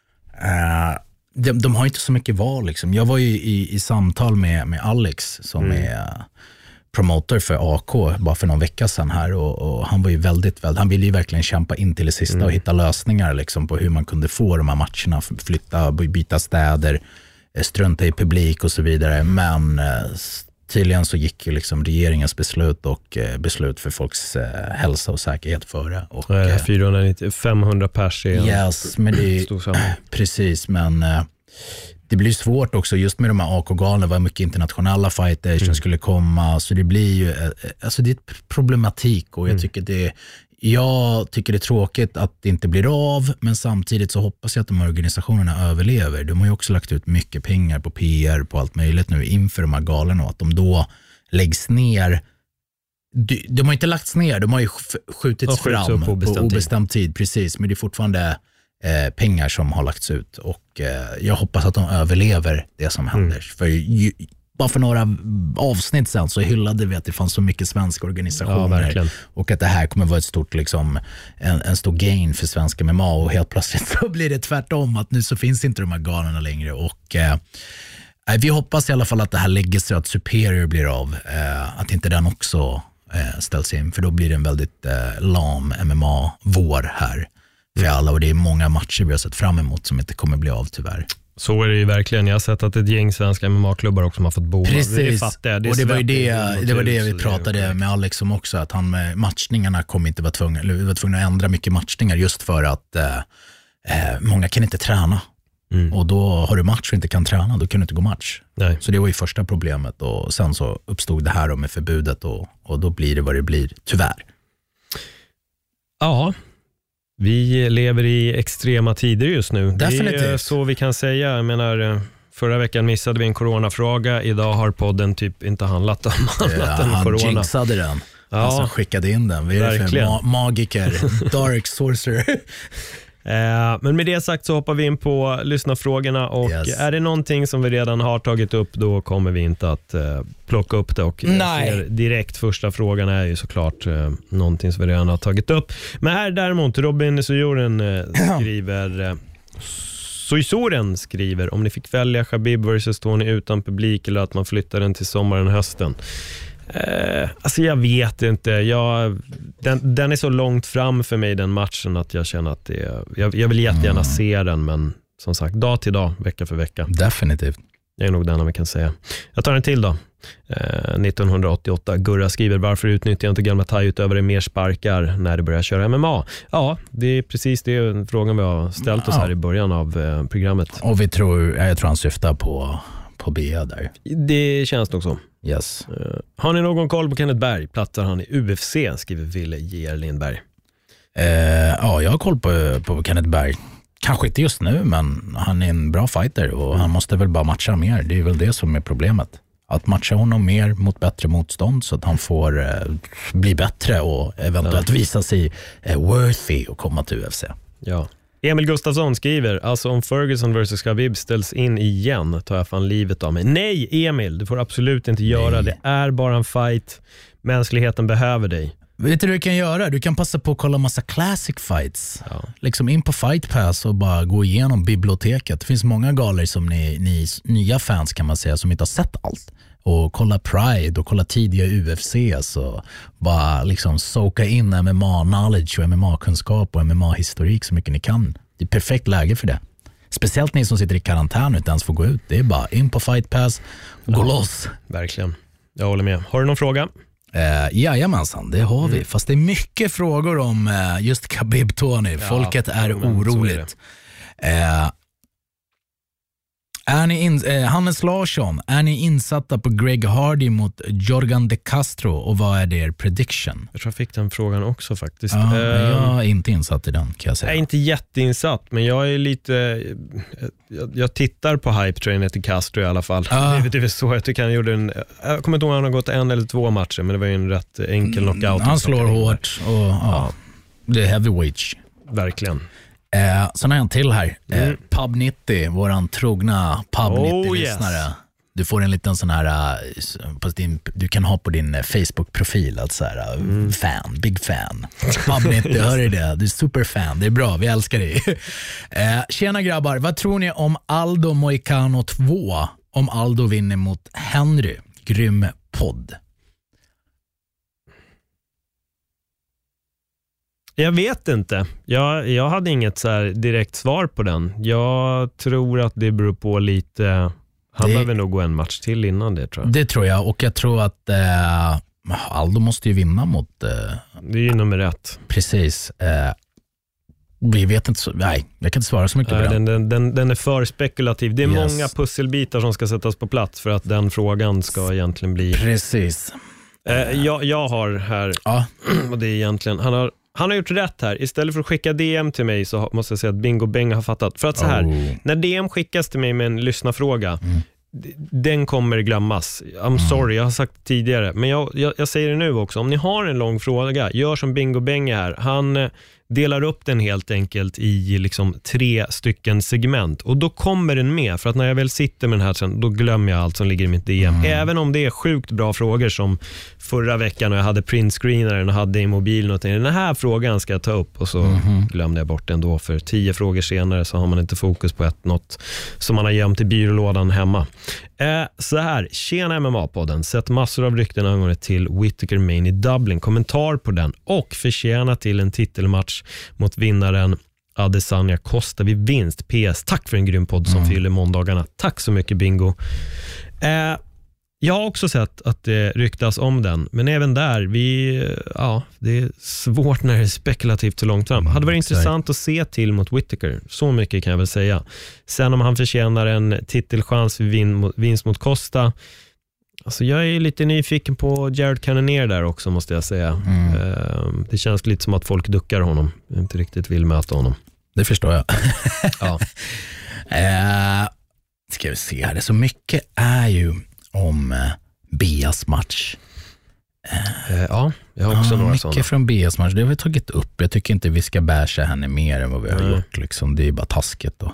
De har inte så mycket val liksom. Jag var ju i samtal med Alex som är promotor för AK bara för någon vecka sedan här, och han var ju han ville ju verkligen kämpa in till det sista och hitta lösningar liksom på hur man kunde få de här matcherna, flytta, byta städer, strunta i publik och så vidare, men tydligen så gick ju liksom regeringens beslut och beslut för folks hälsa och säkerhet före. Och, 500 pers är yes, men det, precis, men det blir svårt också just med de här AK-galorna, vad mycket internationella fighters som skulle komma, så det blir ju, alltså det är ett problematik och jag tycker det är tråkigt att det inte blir av, men samtidigt så hoppas jag att de här organisationerna överlever. De har ju också lagt ut mycket pengar på PR på allt möjligt nu inför de här galorna, och att de då läggs ner. De har inte lagts ner, de har ju skjutits fram på obestämd tid, precis, men det är fortfarande pengar som har lagts ut, och jag hoppas att de överlever det som händer. För bara för några avsnitt sen så hyllade vi att det fanns så mycket svenska organisationer, och att det här kommer vara ett stort liksom, en stor gain för svenska MMA, och helt plötsligt så blir det tvärtom, att nu så finns inte de här galorna längre, och vi hoppas i alla fall att det här lägger sig, att Superior blir av, att inte den också ställs in, för då blir det en väldigt lam MMA-vår här för alla, och det är många matcher vi har sett fram emot som inte kommer bli av tyvärr. Så är det ju verkligen. Jag har sett att ett gäng svenska MMA-klubbar också har fått bo. Precis, och det var det vi pratade med Alex om också, att han med matchningarna kommer inte vara tvungna, eller vi var tvungna att ändra mycket matchningar just för att många kan inte träna. Och då har du match och inte kan träna, då kan du inte gå match. Nej. Så det var ju första problemet, och sen så uppstod det här med förbudet, och då blir det vad det blir, tyvärr. Ja, vi lever i extrema tider just nu. Definitivt. Det är så vi kan säga. Jag menar, förra veckan missade vi en coronafråga. Idag har podden typ inte handlat om annat än corona. Han jinxade den. Ja, alltså skickade in den. Vi är det för magiker, dark sorcerer. Men med det sagt så hoppar vi in på lyssnarfrågorna, och är det någonting som vi redan har tagit upp, då kommer vi inte att plocka upp det, och direkt första frågan är ju såklart någonting som vi redan har tagit upp. Men här däremot Robin skriver om ni fick välja Khabib versus Tony utan publik, eller att man flyttar den till sommaren och hösten. Alltså jag vet inte. Den är så långt fram för mig, den matchen, att jag känner att jag vill jättegärna se den, men som sagt, dag till dag, vecka för vecka. Definitivt. Det är nog den vi kan säga. Jag tar en till då. 1988. Gurra skriver, varför utnyttjar inte gamla thai-utövare mer sparkar när det börjar köra MMA? Ja, det är precis det frågan vi har ställt oss här i början av programmet. Och jag tror han syftar på BA där. Det känns nog så. Yes. Har ni någon koll på Kenneth Berg? Plattar han i UFC, skriver Ville J.R. Lindberg. Ja, jag har koll på Kenneth Berg. Kanske inte just nu, men han är en bra fighter, och han måste väl bara matcha mer. Det är väl det som är problemet. Att matcha honom mer mot bättre motstånd, så att han får bli bättre och eventuellt visa sig worthy och komma till UFC. Ja. Emil Gustafsson skriver, alltså om Ferguson versus Khabib ställs in igen, tar jag fan livet av mig. Nej Emil, du får absolut inte göra. Det är bara en fight. Mänskligheten behöver dig. Vet du vad du kan göra? Du kan passa på att kolla massa classic fights. Ja. Liksom in på Fight Pass och bara gå igenom biblioteket. Det finns många galor som ni nya fans kan man säga som inte har sett allt. Och kolla Pride och kolla tidiga UFC, så bara liksom soka in MMA-knowledge och MMA-kunskap och MMA-historik så mycket ni kan. Det är perfekt läge för det. Speciellt ni som sitter i karantän och inte ens får gå ut. Det är bara in på Fight Pass och gå loss. Verkligen, jag håller med. Har du någon fråga? Jajamensan, det har vi. Fast det är mycket frågor om just Khabib Tony. Folket är oroligt. Hannes Larsson, är ni insatta på Greg Hardy mot Jorgan De Castro, och vad är er prediction? Jag tror jag fick den frågan också faktiskt. Ja, jag är inte insatt i den, kan jag säga. Jag är inte jätteinsatt, men jag är lite jag tittar på hype trainen till Castro i alla fall. Det är så jag tycker han gjorde jag kommer inte ihåg om han har gått 1 eller 2 matcher, men det var ju en rätt enkel knockout. Han slår hårt och det är heavyweight. Verkligen. Sen har jag en till här. Pub 90, våran trogna Pub 90-lyssnare. Yes. Du får en liten sån här du kan ha på din Facebook-profil att så här, fan, big fan. Pub 90, hör du det? Du är superfan, det är bra, vi älskar dig. Tjena grabbar, vad tror ni om Aldo Moicano 2 om Aldo vinner mot Henry? Grym podd. Jag vet inte. Jag hade inget så här direkt svar på den. Jag tror att det beror på lite Han behöver nog gå en match till innan det, tror jag. Det tror jag, och jag tror att Aldo måste ju vinna mot... det är ju nummer 1. Precis. Vi vet inte så, nej, jag kan inte svara så mycket på den är för spekulativ. Det är många pusselbitar som ska sättas på plats för att den frågan ska egentligen bli... Precis. Jag har här, och det är egentligen, han har gjort rätt här. Istället för att skicka DM till mig så måste jag säga att Bingo Beng har fattat. För att så här, när DM skickas till mig med en lyssnarfråga, den kommer glömmas. I'm sorry, jag har sagt det tidigare. Men jag säger det nu också. Om ni har en lång fråga, gör som Bingo Beng här. Han delar upp den helt enkelt i liksom 3 stycken segment. Och då kommer den med. För att när jag väl sitter med den här sen, då glömmer jag allt som ligger i mitt DM. Även om det är sjukt bra frågor som förra veckan när jag hade printscreenaren och hade i mobilen och tänkte, den här frågan ska jag ta upp. Och så glömde jag bort den då. För 10 frågor senare så har man inte fokus på något som man har gömt i byrålådan hemma. Så här, tjena MMA-podden. Sett massor av rykten angående till Whittaker Main i Dublin. Kommentar på den och förtjäna till en titelmatch mot vinnaren Adesanya Costa vid vinst. PS, tack för en grym podd som fyller måndagarna. Tack så mycket, Bingo. Jag har också sett att det ryktas om den, men även där det är svårt när det är spekulativt så långt fram. Hade varit intressant att se till mot Whittaker, så mycket kan jag väl säga. Sen om han förtjänar en titelchans vid vinst mot Costa, alltså jag är lite nyfiken på Jared Cannonier där också, måste jag säga. Det känns lite som att folk duckar honom, inte riktigt vill möta honom. Det förstår jag. Ja. Ska vi se här, det så mycket är ju om Beas match. Ja, jag har också några sådana. Mycket från Beas match, det har vi tagit upp. Jag tycker inte vi ska bärsa henne mer än vad vi har gjort. Liksom. Det är bara taskigt då.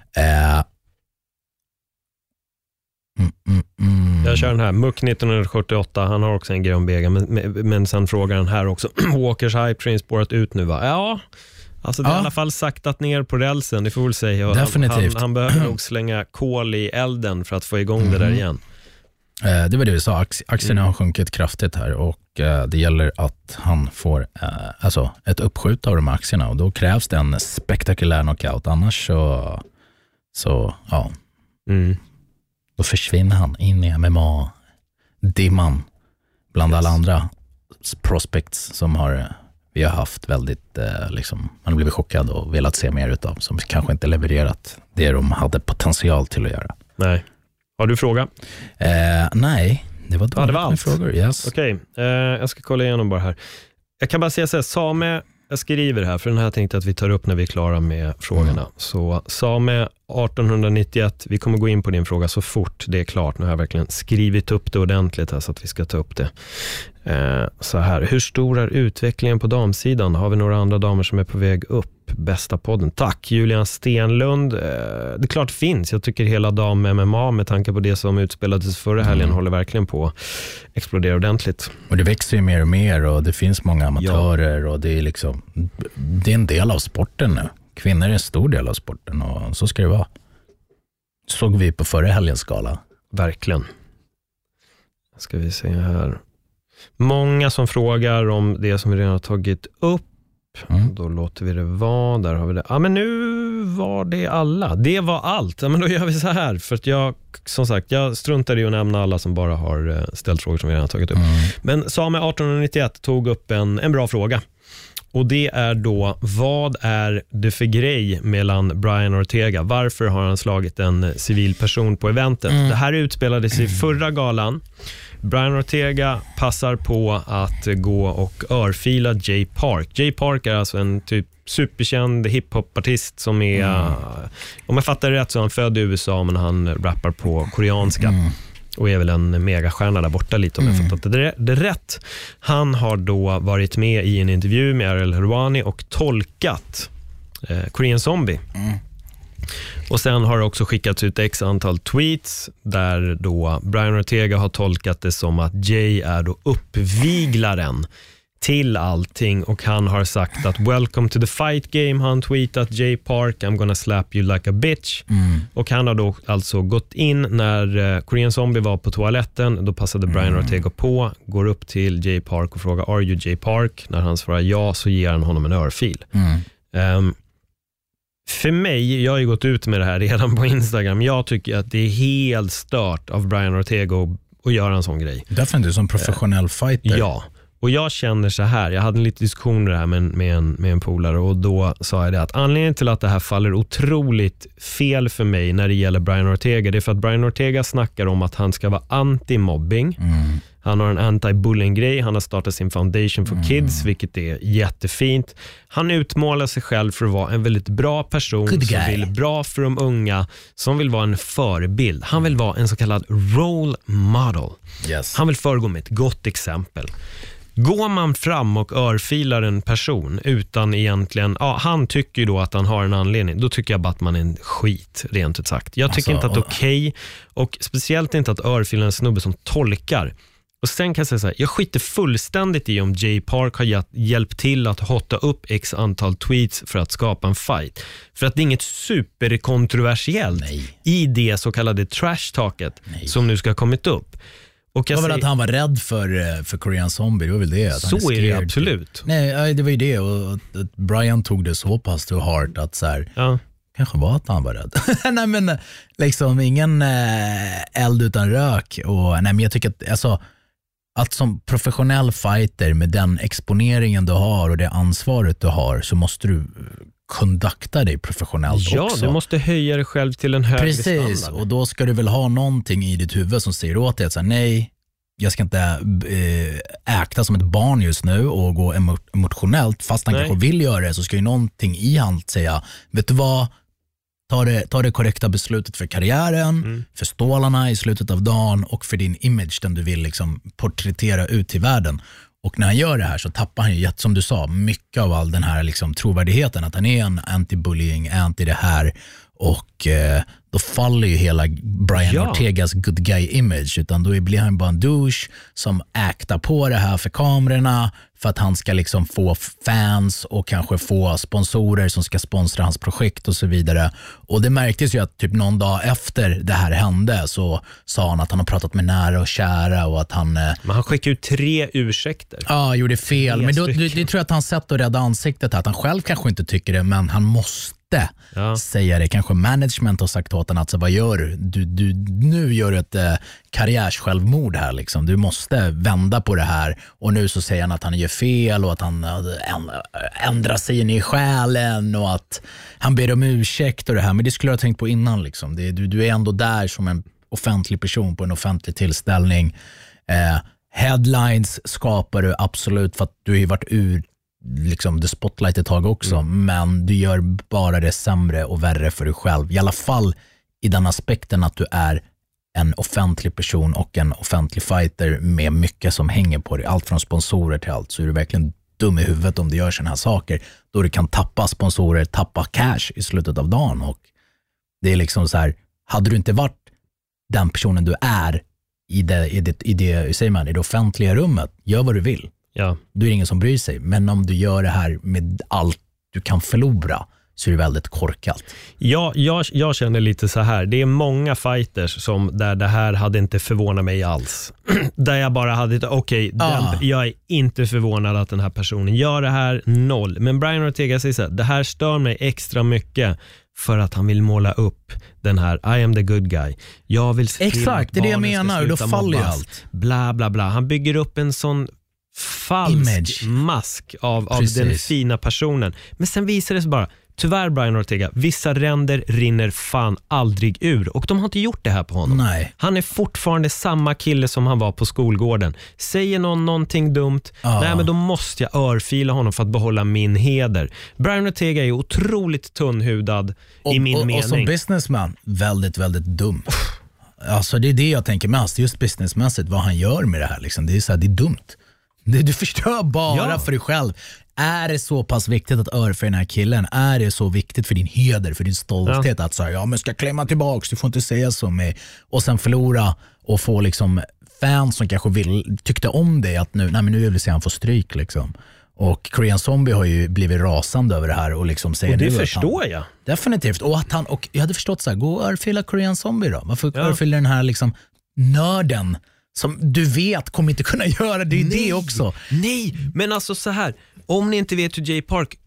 Jag kör den här, Muck 1978, han har också en grej om Bega, men sen frågar den här också, Walkers hype train spårat ut nu, va? Ja, alltså det är i alla fall saktat ner på rälsen, det får väl säga. Definitivt. Han behöver nog slänga kol i elden för att få igång det där igen. Det var det vi sa, aktierna har sjunkit kraftigt här och det gäller att han får ett uppskjut av de här aktierna, och då krävs det en spektakulär knockout, annars så då försvinner han in i MMA-dimman bland alla andra prospects som vi har haft väldigt, man har blivit chockad och velat se mer utav, som kanske inte levererat det de hade potential till att göra. Nej. Har du fråga? Nej, det var det var allt. Frågor. Yes. Okej, jag ska kolla igenom bara här. Jag kan bara säga så här, Same, jag skriver här, för den här tänkte jag att vi tar upp när vi är klara med frågorna. Så Same 1891, vi kommer gå in på din fråga så fort det är klart. Nu har jag verkligen skrivit upp det ordentligt här så att vi ska ta upp det. Så här, hur stor är utvecklingen på damsidan? Har vi några andra damer som är på väg upp? Bästa podden. Tack, Julian Stenlund. Det är klart det finns. Jag tycker hela dam-MMA med tanke på det som utspelades förra helgen håller verkligen på att explodera ordentligt. Och det växer ju mer och mer och det finns många amatörer och det är det är en del av sporten nu. Kvinnor är en stor del av sporten och så ska det vara. Såg vi på förra helgens skala. Verkligen. Ska vi se här. Många som frågar om det som vi redan har tagit upp. Då låter vi det vara. Där har vi det. Ja, men nu var det alla. Det var allt. Ja, men då gör vi så här. För att jag struntar i att nämna alla som bara har ställt frågor som vi redan har tagit upp. Men Same 1891 tog upp en bra fråga. Och det är då, vad är det för grej mellan Brian Ortega? Varför har han slagit en civil person på eventet? Det här utspelades i förra galan. Brian Ortega passar på att gå och örfila Jay Park. Jay Park är alltså en typ superkänd hiphopartist som är, om jag fattar det rätt så är han född i USA men han rappar på koreanska. Och är väl en megastjärna där borta lite om jag fattat det rätt. Han har då varit med i en intervju med Ariel Helwani och tolkat Korean Zombie. Och sen har det också skickats ut x antal tweets där då Brian Ortega har tolkat det som att Jay är då uppviglaren till allting och han har sagt att welcome to the fight game, han tweetat Jay Park, I'm gonna slap you like a bitch. Och han har då alltså gått in när Korean Zombie var på toaletten, då passade Brian Ortega på, går upp till Jay Park och frågar are you Jay Park? När han svarar ja så ger han honom en örfil. För mig, jag har ju gått ut med det här redan på Instagram. Jag tycker att det är helt stört av Brian Ortega att göra en sån grej. Definitivt som professionell fighter. Ja, och jag känner så här. Jag hade en liten diskussion det här med en polare, och då sa jag det att anledningen till att det här faller otroligt fel för mig när det gäller Brian Ortega, det är för att Brian Ortega snackar om att han ska vara anti-mobbing. Han har en anti-bullying-grej. Han har startat sin Foundation for Kids, vilket är jättefint. Han utmålar sig själv för att vara en väldigt bra person som vill bra för de unga, som vill vara en förebild. Han vill vara en så kallad role model. Yes. Han vill föregå med ett gott exempel. Går man fram och örfilar en person utan egentligen, han tycker ju då att han har en anledning, då tycker jag bara att man är en skit, rent ut sagt. Jag tycker inte att det är okej, och speciellt inte att örfila en snubbe som tolkar. Och sen kan jag säga så här, jag skiter fullständigt i om Jay Park har hjälpt till att hotta upp x antal tweets för att skapa en fight. För att det är inget superkontroversiellt i det så kallade trash-talket som nu ska ha kommit upp. Och det var väl att han var rädd för Korean Zombie, det var väl det. Att så är det absolut. Nej, det var ju det, och att Brian tog det så pass to heart att så här, kanske var att han var rädd. Nej, men liksom ingen eld utan rök. Och nej, men jag tycker att alltså, att som professionell fighter med den exponeringen du har och det ansvaret du har, så måste du kondukta dig professionellt också. Ja, du måste höja dig själv till en högre standard. Precis, och då ska du väl ha någonting i ditt huvud som säger åt dig att säga, nej, jag ska inte äkta som ett barn just nu och gå emotionellt, fast han kanske vill göra det, så ska ju någonting i han säga, vet du vad, ta det korrekta beslutet för karriären, för stålarna i slutet av dagen och för din image, den du vill liksom porträttera ut till världen. Och när han gör det här så tappar han ju, som du sa, mycket av all den här liksom trovärdigheten, att han är en anti-bullying, anti det här, och då faller ju hela Brian Ortegas good guy image, utan då blir han bara en douche som äktar på det här för kamerorna för att han ska liksom få fans och kanske få sponsorer som ska sponsra hans projekt och så vidare. Och det märktes ju att typ någon dag efter det här hände så sa han att han har pratat med nära och kära, och att han... Men han skickade ut 3 ursäkter. Ja, gjorde fel. Men då, det tror jag att han sett och rädda ansiktet här, att han själv kanske inte tycker det, men han måste säga det. Kanske management har sagt åt honom att så, vad gör du? Nu gör du ett karriärs-självmord här liksom. Du måste vända på det här, och nu så säger han att han gör fel och att han ändrar sig in i själen och att han ber om ursäkt och det här. Men det skulle jag ha tänkt på innan liksom. Du är ändå där som en offentlig person på en offentlig tillställning. Headlines skapar du absolut för att du har ju varit ur liksom the spotlight ett tag också, men du gör bara det sämre och värre för dig själv. I alla fall i den aspekten att du är en offentlig person och en offentlig fighter med mycket som hänger på dig, allt från sponsorer till allt, så är du verkligen dum i huvudet om du gör såna här saker, då du kan tappa sponsorer, tappa cash i slutet av dagen. Och det är liksom så här, hade du inte varit den personen du är i det offentliga rummet, gör vad du vill. Ja. Du är ingen som bryr sig, men om du gör det här med allt du kan förlora, så är det väldigt korkat. Ja, jag känner lite så här. Det är många fighters som där det här hade inte förvånat mig alls. Där jag bara hade jag är inte förvånad att den här personen gör det här, 0. Men Brian Ortega säger så här, det här stör mig extra mycket för att han vill måla upp den här I am the good guy. Jag vill se exakt, det är det jag menar, då faller ju allt. Bla bla bla. Han bygger upp en sån falsk mask av den fina personen. Men sen visar det sig bara, tyvärr Brian Ortega, vissa ränder rinner fan aldrig ur. Och de har inte gjort det här på honom. Nej. Han är fortfarande samma kille som han var på skolgården. Säger någonting dumt, nej men då måste jag örfila honom för att behålla min heder. Brian Ortega är otroligt tunnhudad i min mening. Och som businessman, väldigt, väldigt dum. Alltså det är det jag tänker mest, just businessmässigt, vad han gör med det här liksom. Det är så här, det är dumt. Du förstör bara för dig själv. Är det så pass viktigt att örfila den här killen? Är det så viktigt för din heder, för din stolthet att säga, men ska klämma tillbaks, du får inte säga så med, och sen förlora och få liksom fans som kanske tyckte om det, att nu vill vi se han få stryk liksom. Och Korean Zombie har ju blivit rasande över det här och liksom säger, och det förstår jag. Definitivt. Och jag hade förstått så här, gå och örfila Korean Zombie då. Varför örfila den här liksom nörden som du vet kommer inte kunna göra det? Det också. Nej, men alltså så här, om ni inte vet hur Jay Park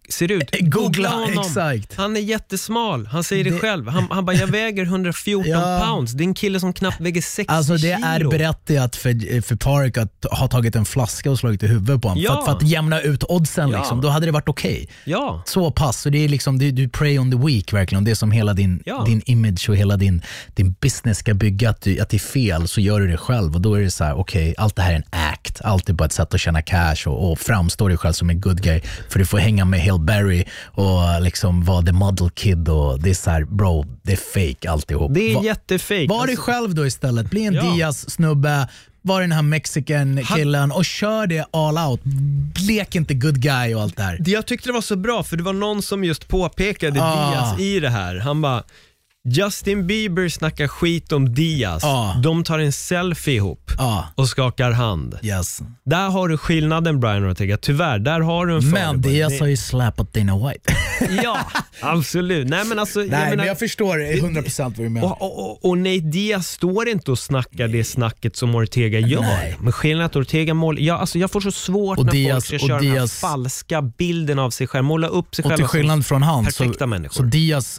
ser ut. Googla honom. exakt. Han är jättesmal. Han säger det själv. Han bara, jag väger 114 pounds. Det är en kille som knappt väger 60 Alltså det kilo. är berättigat för Park att ha tagit en flaska och slagit i huvudet på honom. För att jämna ut oddsen liksom, då hade det varit okej. Ja. Så pass. Så det är liksom, du prey on the weak verkligen. Det är som hela din image och hela din business ska bygga, att det är fel, så gör du det själv. Och då är det så här, okej, allt det här är en act. Allt är bara ett sätt att tjäna cash och framstå dig själv som en good guy. För du får hänga med Hail Berry och liksom vara the model kid, och det är så här, bro, det är fake alltihop. Det är jättefake. Var dig själv då istället. Bli en Diaz-snubbe, var den här Mexican-killen och kör det all out. Lek inte good guy och allt det här. Jag tyckte det var så bra, för det var någon som just påpekade Diaz i det här. Han bara, Justin Bieber snackar skit om Diaz. De tar en selfie ihop och skakar hand. Yes. Där har du skillnaden, Brian Ortega. Tyvärr, där har du en fördel. Men Diaz har ju släpat Dana White. Ja, absolut. Nej, men alltså, men jag förstår 100% vad du menar. Och Nate Diaz står inte och snackar det snacket som Ortega gör. Nej. Men skillnaden att Ortega jag får så svårt när Diaz, folk ska köra den här falska bilden av sig själv. Måla upp sig själv. Och till skillnad från han perfekta människor. Så Diaz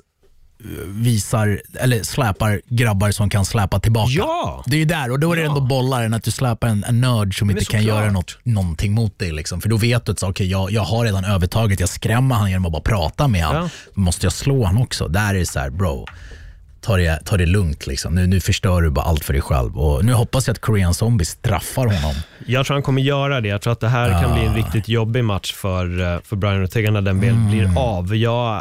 visar, eller släpar grabbar som kan släpa tillbaka. Ja. Det är ju där, och då är det ändå bollaren att du släpar en nörd som inte kan göra någonting mot dig liksom. För då vet du att okej, jag har redan övertaget, jag skrämmer han genom att bara prata med han. Måste jag slå han också? Där är det så här, bro, ta det lugnt liksom. Nu förstör du bara allt för dig själv. Och nu hoppas jag att Korean Zombie straffar honom. Jag tror han kommer göra det. Jag tror att det här kan bli en riktigt jobbig match för Brian Ortega när den väl blir av.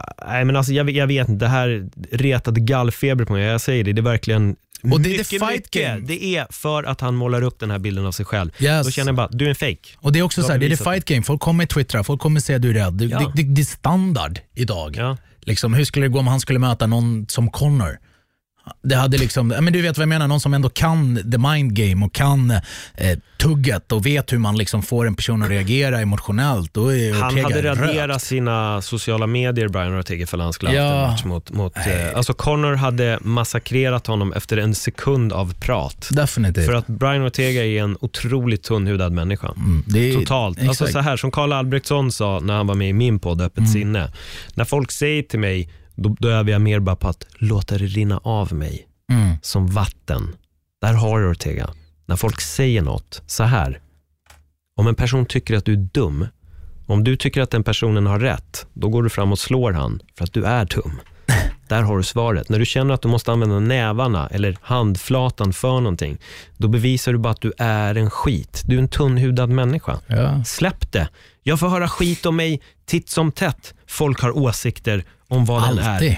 Jag vet inte, det här retade gallfeber på mig. Jag säger det är verkligen och det är fight game. Det är för att han målar upp den här bilden av sig själv. Då känner jag bara, du är en fake. Och det är också så här, det är the fight game. Folk kommer twittra, folk kommer säga du är rädd. Det är standard idag. Liksom, hur skulle det gå om han skulle möta någon som Connor? Det hade liksom, men du vet vad jag menar, någon som ändå kan the mind game och kan tugget och vet hur man liksom får en person att reagera emotionellt. Då är han hade raderat sina sociala medier, Brian Ortega, för han skulle haft en match mot alltså Connor hade massakrerat honom efter en sekund av prat. Definitivt. För att Brian Ortega är en otroligt tunnhudad människa. Totalt. Exakt. Alltså så här som Carl Albrektsson sa när han var med i min podd Öppet sinne. När folk säger till mig, då övar jag mer bara på att låta det rinna av mig som vatten. Där har du Ortega. När folk säger något så här, om en person tycker att du är dum, om du tycker att den personen har rätt, då går du fram och slår han för att du är dum. Där har du svaret. När du känner att du måste använda nävarna eller handflatan för någonting, då bevisar du bara att du är en skit. Du är en tunnhudad människa. Släpp det. Jag får höra skit om mig titt som tätt. Folk har åsikter om vad den är.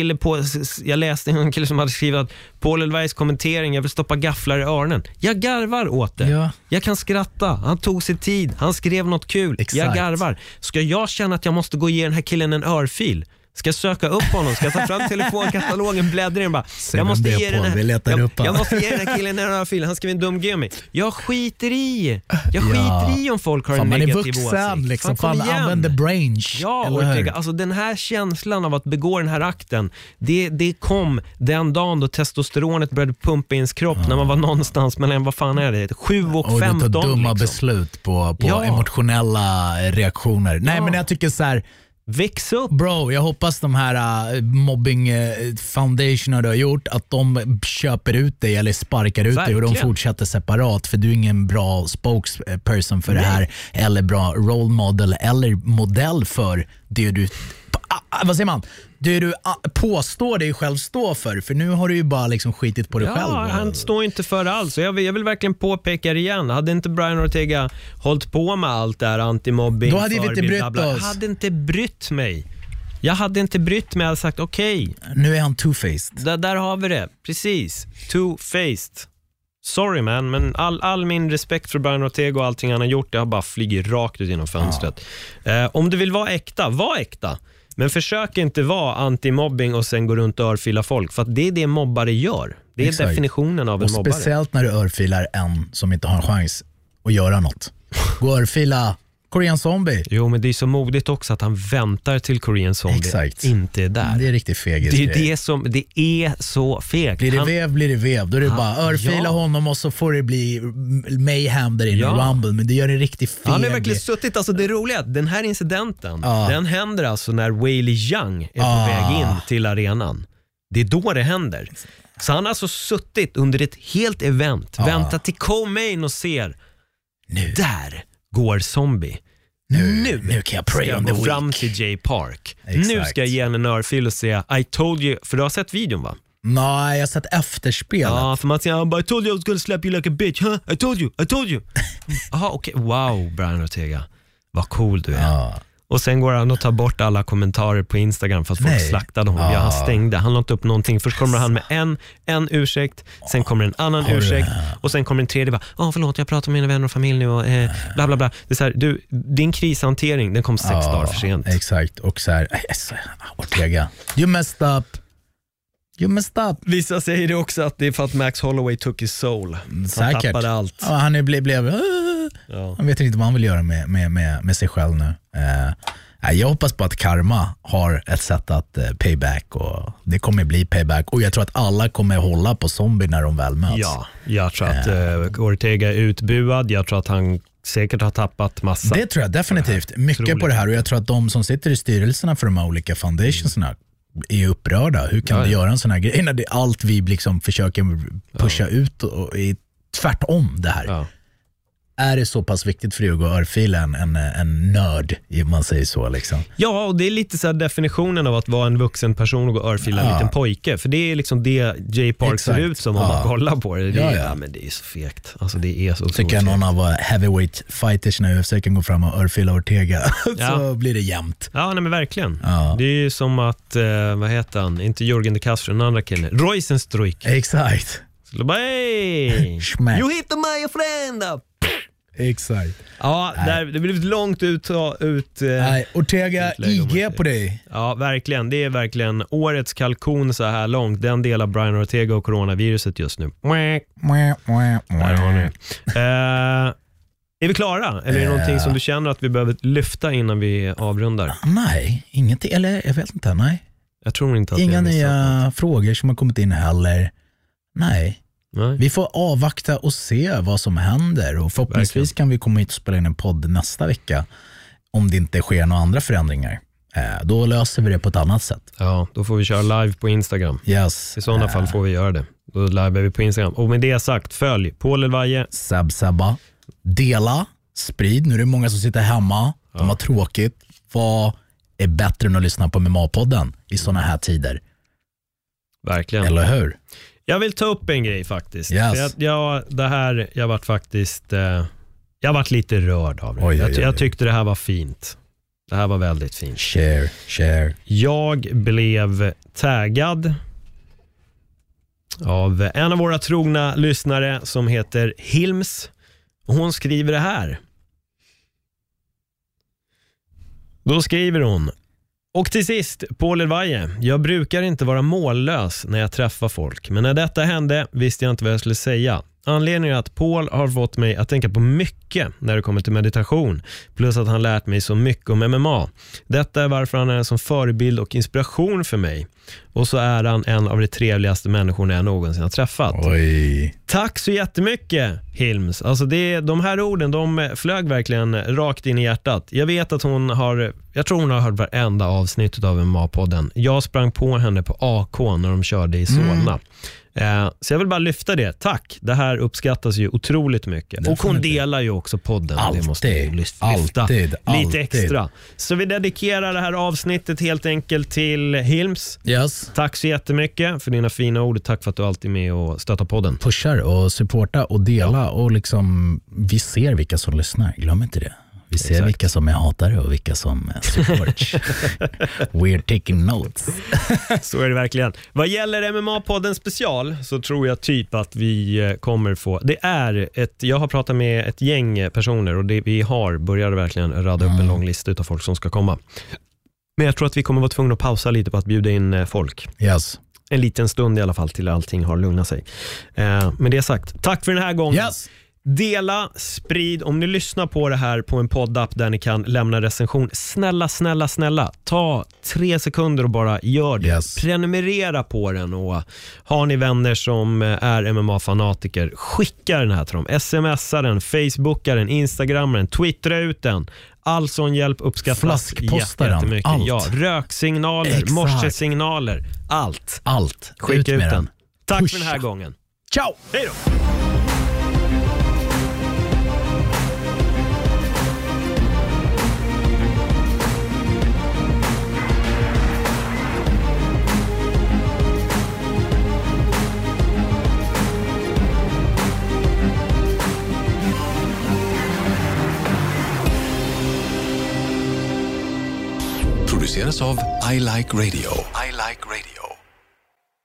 Jag läste en kille som hade skrivit att Paul Elweis kommentering, jag vill stoppa gafflar i öronen. Jag garvar åt det. Jag kan skratta. Han tog sig tid. Han skrev något kul. Exakt. Jag garvar. Ska jag känna att jag måste gå och ge den här killen en örfil? Ska jag söka upp honom? Ska jag ta fram telefonkatalogen, bläddra in bara. Jag måste ge den här killen en örfil. Han skriver en dum gummi. Jag skiter i om folk har en negativ åsikt. Man är vuxen liksom. Fan använder brain. Ortega, alltså den här känslan av att begå den här akten, det kom den dagen då testosteronet började pumpa i ens kropp när man var någonstans mellan, vad fan är det, 7 och 15 och dumma liksom. Beslut på emotionella reaktioner. Nej, men jag tycker så här, väx upp. Bro, jag hoppas de här mobbing foundationerna du har gjort, att de köper ut dig eller sparkar ut dig och de fortsätter separat, för du är ingen bra spokesperson för det här, eller bra role model eller modell för det du vad säger man? Det du påstår dig själv stå för nu har du ju bara liksom skitit på dig själv. Ja, han står inte för alls. Jag vill verkligen påpeka det igen. Hade inte Brian Ortega hållit på med allt där antimobbing, då hade vi inte brytt oss. Jag hade inte brytt mig. Jag hade inte brytt mig. Jag hade sagt okej. Nu är han two-faced. Där har vi det. Precis. Two-faced. Sorry man, men all min respekt för Brian Ortega och allting han har gjort, det har bara flugit rakt ut genom fönstret. Om du vill vara äkta, var äkta. Men försök inte vara anti-mobbing och sen gå runt och örfila folk. För att det är det mobbare gör. Det är definitionen av en mobbare. Och speciellt när du örfilar en som inte har en chans att göra något. Gå och örfila Korean Zombie. Jo, men det är så modigt också att han väntar till Korean Zombie. Exakt. Inte är där. Det är riktigt fegis. Det är så fegt. Blir det vev. Då är det bara örfila honom och så får det bli mayhem där inne i Rumble. Men det gör det riktigt feg. Han är verkligen suttit, alltså det roliga, den här incidenten, den händer alltså när Wayley Young är på väg in till arenan. Det är då det händer. Så han har alltså suttit under ett helt event, väntat till Co-Main och ser där går Zombie. Nu kan jag pray on gå the fram week. till Jay Park. Exakt. Nu ska jag ge en örfil och säga I told you, för du har sett videon va? Nej, jag har sett efterspelet. Ja, för man säger I told you I was gonna slap you like a bitch, huh? I told you. Jaha, okej, wow, Brian Ortega. Vad cool du är. Och sen går han och tar bort alla kommentarer på Instagram för att folk slaktade honom. Han stängde, han la inte upp någonting. Först kommer han med en ursäkt, sen kommer en annan ursäkt och sen kommer en tredje bara, förlåt, jag pratar med mina vänner och familj nu och bla bla bla. Det är så här, din krishantering, den kom 6 dagar för sent. Exakt, och så här, Ortega, you messed up. Vissa säger det också att det är för att Max Holloway took his soul. Han tappade allt. Ja, han blev han vet inte vad han vill göra med sig själv nu. Jag hoppas på att karma har ett sätt att payback, och det kommer bli payback, och jag tror att alla kommer hålla på Zombie när de väl möts. Ja, jag tror att Ortega är utbuad. Jag tror att han säkert har tappat massa. Det tror jag definitivt. Mycket på det här, och jag tror att de som sitter i styrelserna för de här olika foundationsna är upprörda. Hur kan du göra en sån här grej när det är allt vi liksom försöker pusha ut och är tvärtom det här? Är det så pass viktigt för dig att gå örfila en nörd, man säger så liksom? Ja, och det är lite så här definitionen av att vara en vuxen person och gå örfila en liten pojke. För det är liksom det Jay Park ser ut som om man kollar på det. Men det är så fegt. Alltså det är så tycker jag någon av heavyweight fighters när UFC kan gå fram och örfila Ortega så blir det jämnt. Ja, nej, men verkligen. Det är ju som att, vad heter han? Inte Jürgen de Castro, en andra kille. Roysenstruik. Exakt. Så bara, hey! You hit my friend! Exakt. Ja, det blev långt ut. Nej, Ortega, IG på dig. Ja, verkligen. Det är verkligen årets kalkon så här långt. Den del av Brian Ortega och coronaviruset just nu. Där har ni. Är vi klara? Eller är det någonting som du känner att vi behöver lyfta innan vi avrundar? Nej, ingenting. Eller jag vet inte, nej. Jag tror inte att inga nya frågor som har kommit in heller. Nej. Vi får avvakta och se vad som händer, och förhoppningsvis kan vi komma hit och spela in en podd nästa vecka om det inte sker några andra förändringar. Då löser vi det på ett annat sätt. Ja, då får vi köra live på Instagram. Yes. I sådana fall får vi göra det. Då livear vi på Instagram. Och med det sagt, följ Paul Elvaje, Sebba, dela, sprid. Nu är det många som sitter hemma, de har tråkigt. Vad är bättre än att lyssna på MMA-podden i sådana här tider? Verkligen. Eller hur? Jag vill ta upp en grej faktiskt. Yes. Jag varit faktiskt jag varit lite rörd av det. Jag tyckte det här var fint. Det här var väldigt fint. Share. Jag blev taggad av en av våra trogna lyssnare som heter Hilms. Och hon skriver det här. Då skriver hon: och till sist, Paul Elvaje, jag brukar inte vara mållös när jag träffar folk, men när detta hände visste jag inte vad jag skulle säga. Anledningen är att Paul har fått mig att tänka på mycket när det kommer till meditation, plus att han lärt mig så mycket om MMA. Detta är varför han är en sån förebild och inspiration för mig. Och så är han en av de trevligaste människorna jag någonsin har träffat. Oj. Tack så jättemycket, Hilms. Alltså de här orden, de flög verkligen rakt in i hjärtat. Jag vet att jag tror hon har hört varenda avsnitt av MMA-podden. Jag sprang på henne på AK när de körde i Solna. Så jag vill bara lyfta det. Tack, det här uppskattas ju otroligt mycket. Definitivt. Och hon delar ju också podden. Alltid, det måste ju lyfta lite extra. Så vi dedikerar det här avsnittet helt enkelt till Hilms. Yes. Tack så jättemycket för dina fina ord. Tack för att du alltid är med och stöttar podden. Pushar och supportar och dela, och liksom vi ser vilka som lyssnar. Glöm inte det. Vi ser vilka som är hatare och vilka som supports. We're taking notes. Så är det verkligen. Vad gäller MMA-podden special så tror jag typ att vi kommer få... Jag har pratat med ett gäng personer och vi har börjat verkligen rada upp en lång lista av folk som ska komma. Men jag tror att vi kommer vara tvungna att pausa lite på att bjuda in folk. Yes. En liten stund i alla fall till allting har lugnat sig. Med det sagt, tack för den här gången. Yes. Dela, sprid. Om ni lyssnar på det här på en poddapp där ni kan lämna recension, snälla, ta 3 sekunder och bara gör det. Yes. Prenumerera på den, och har ni vänner som är MMA-fanatiker, skicka den här till dem. Smsa den, Facebooka den, Instagramma den, twittra ut den. All sån hjälp uppskattas jättemycket. Allt. Ja, röksignaler, morsesignaler, allt. Skicka ut den. Tack för den här gången. Ciao! Hej då! Produceras av I Like Radio. I Like Radio.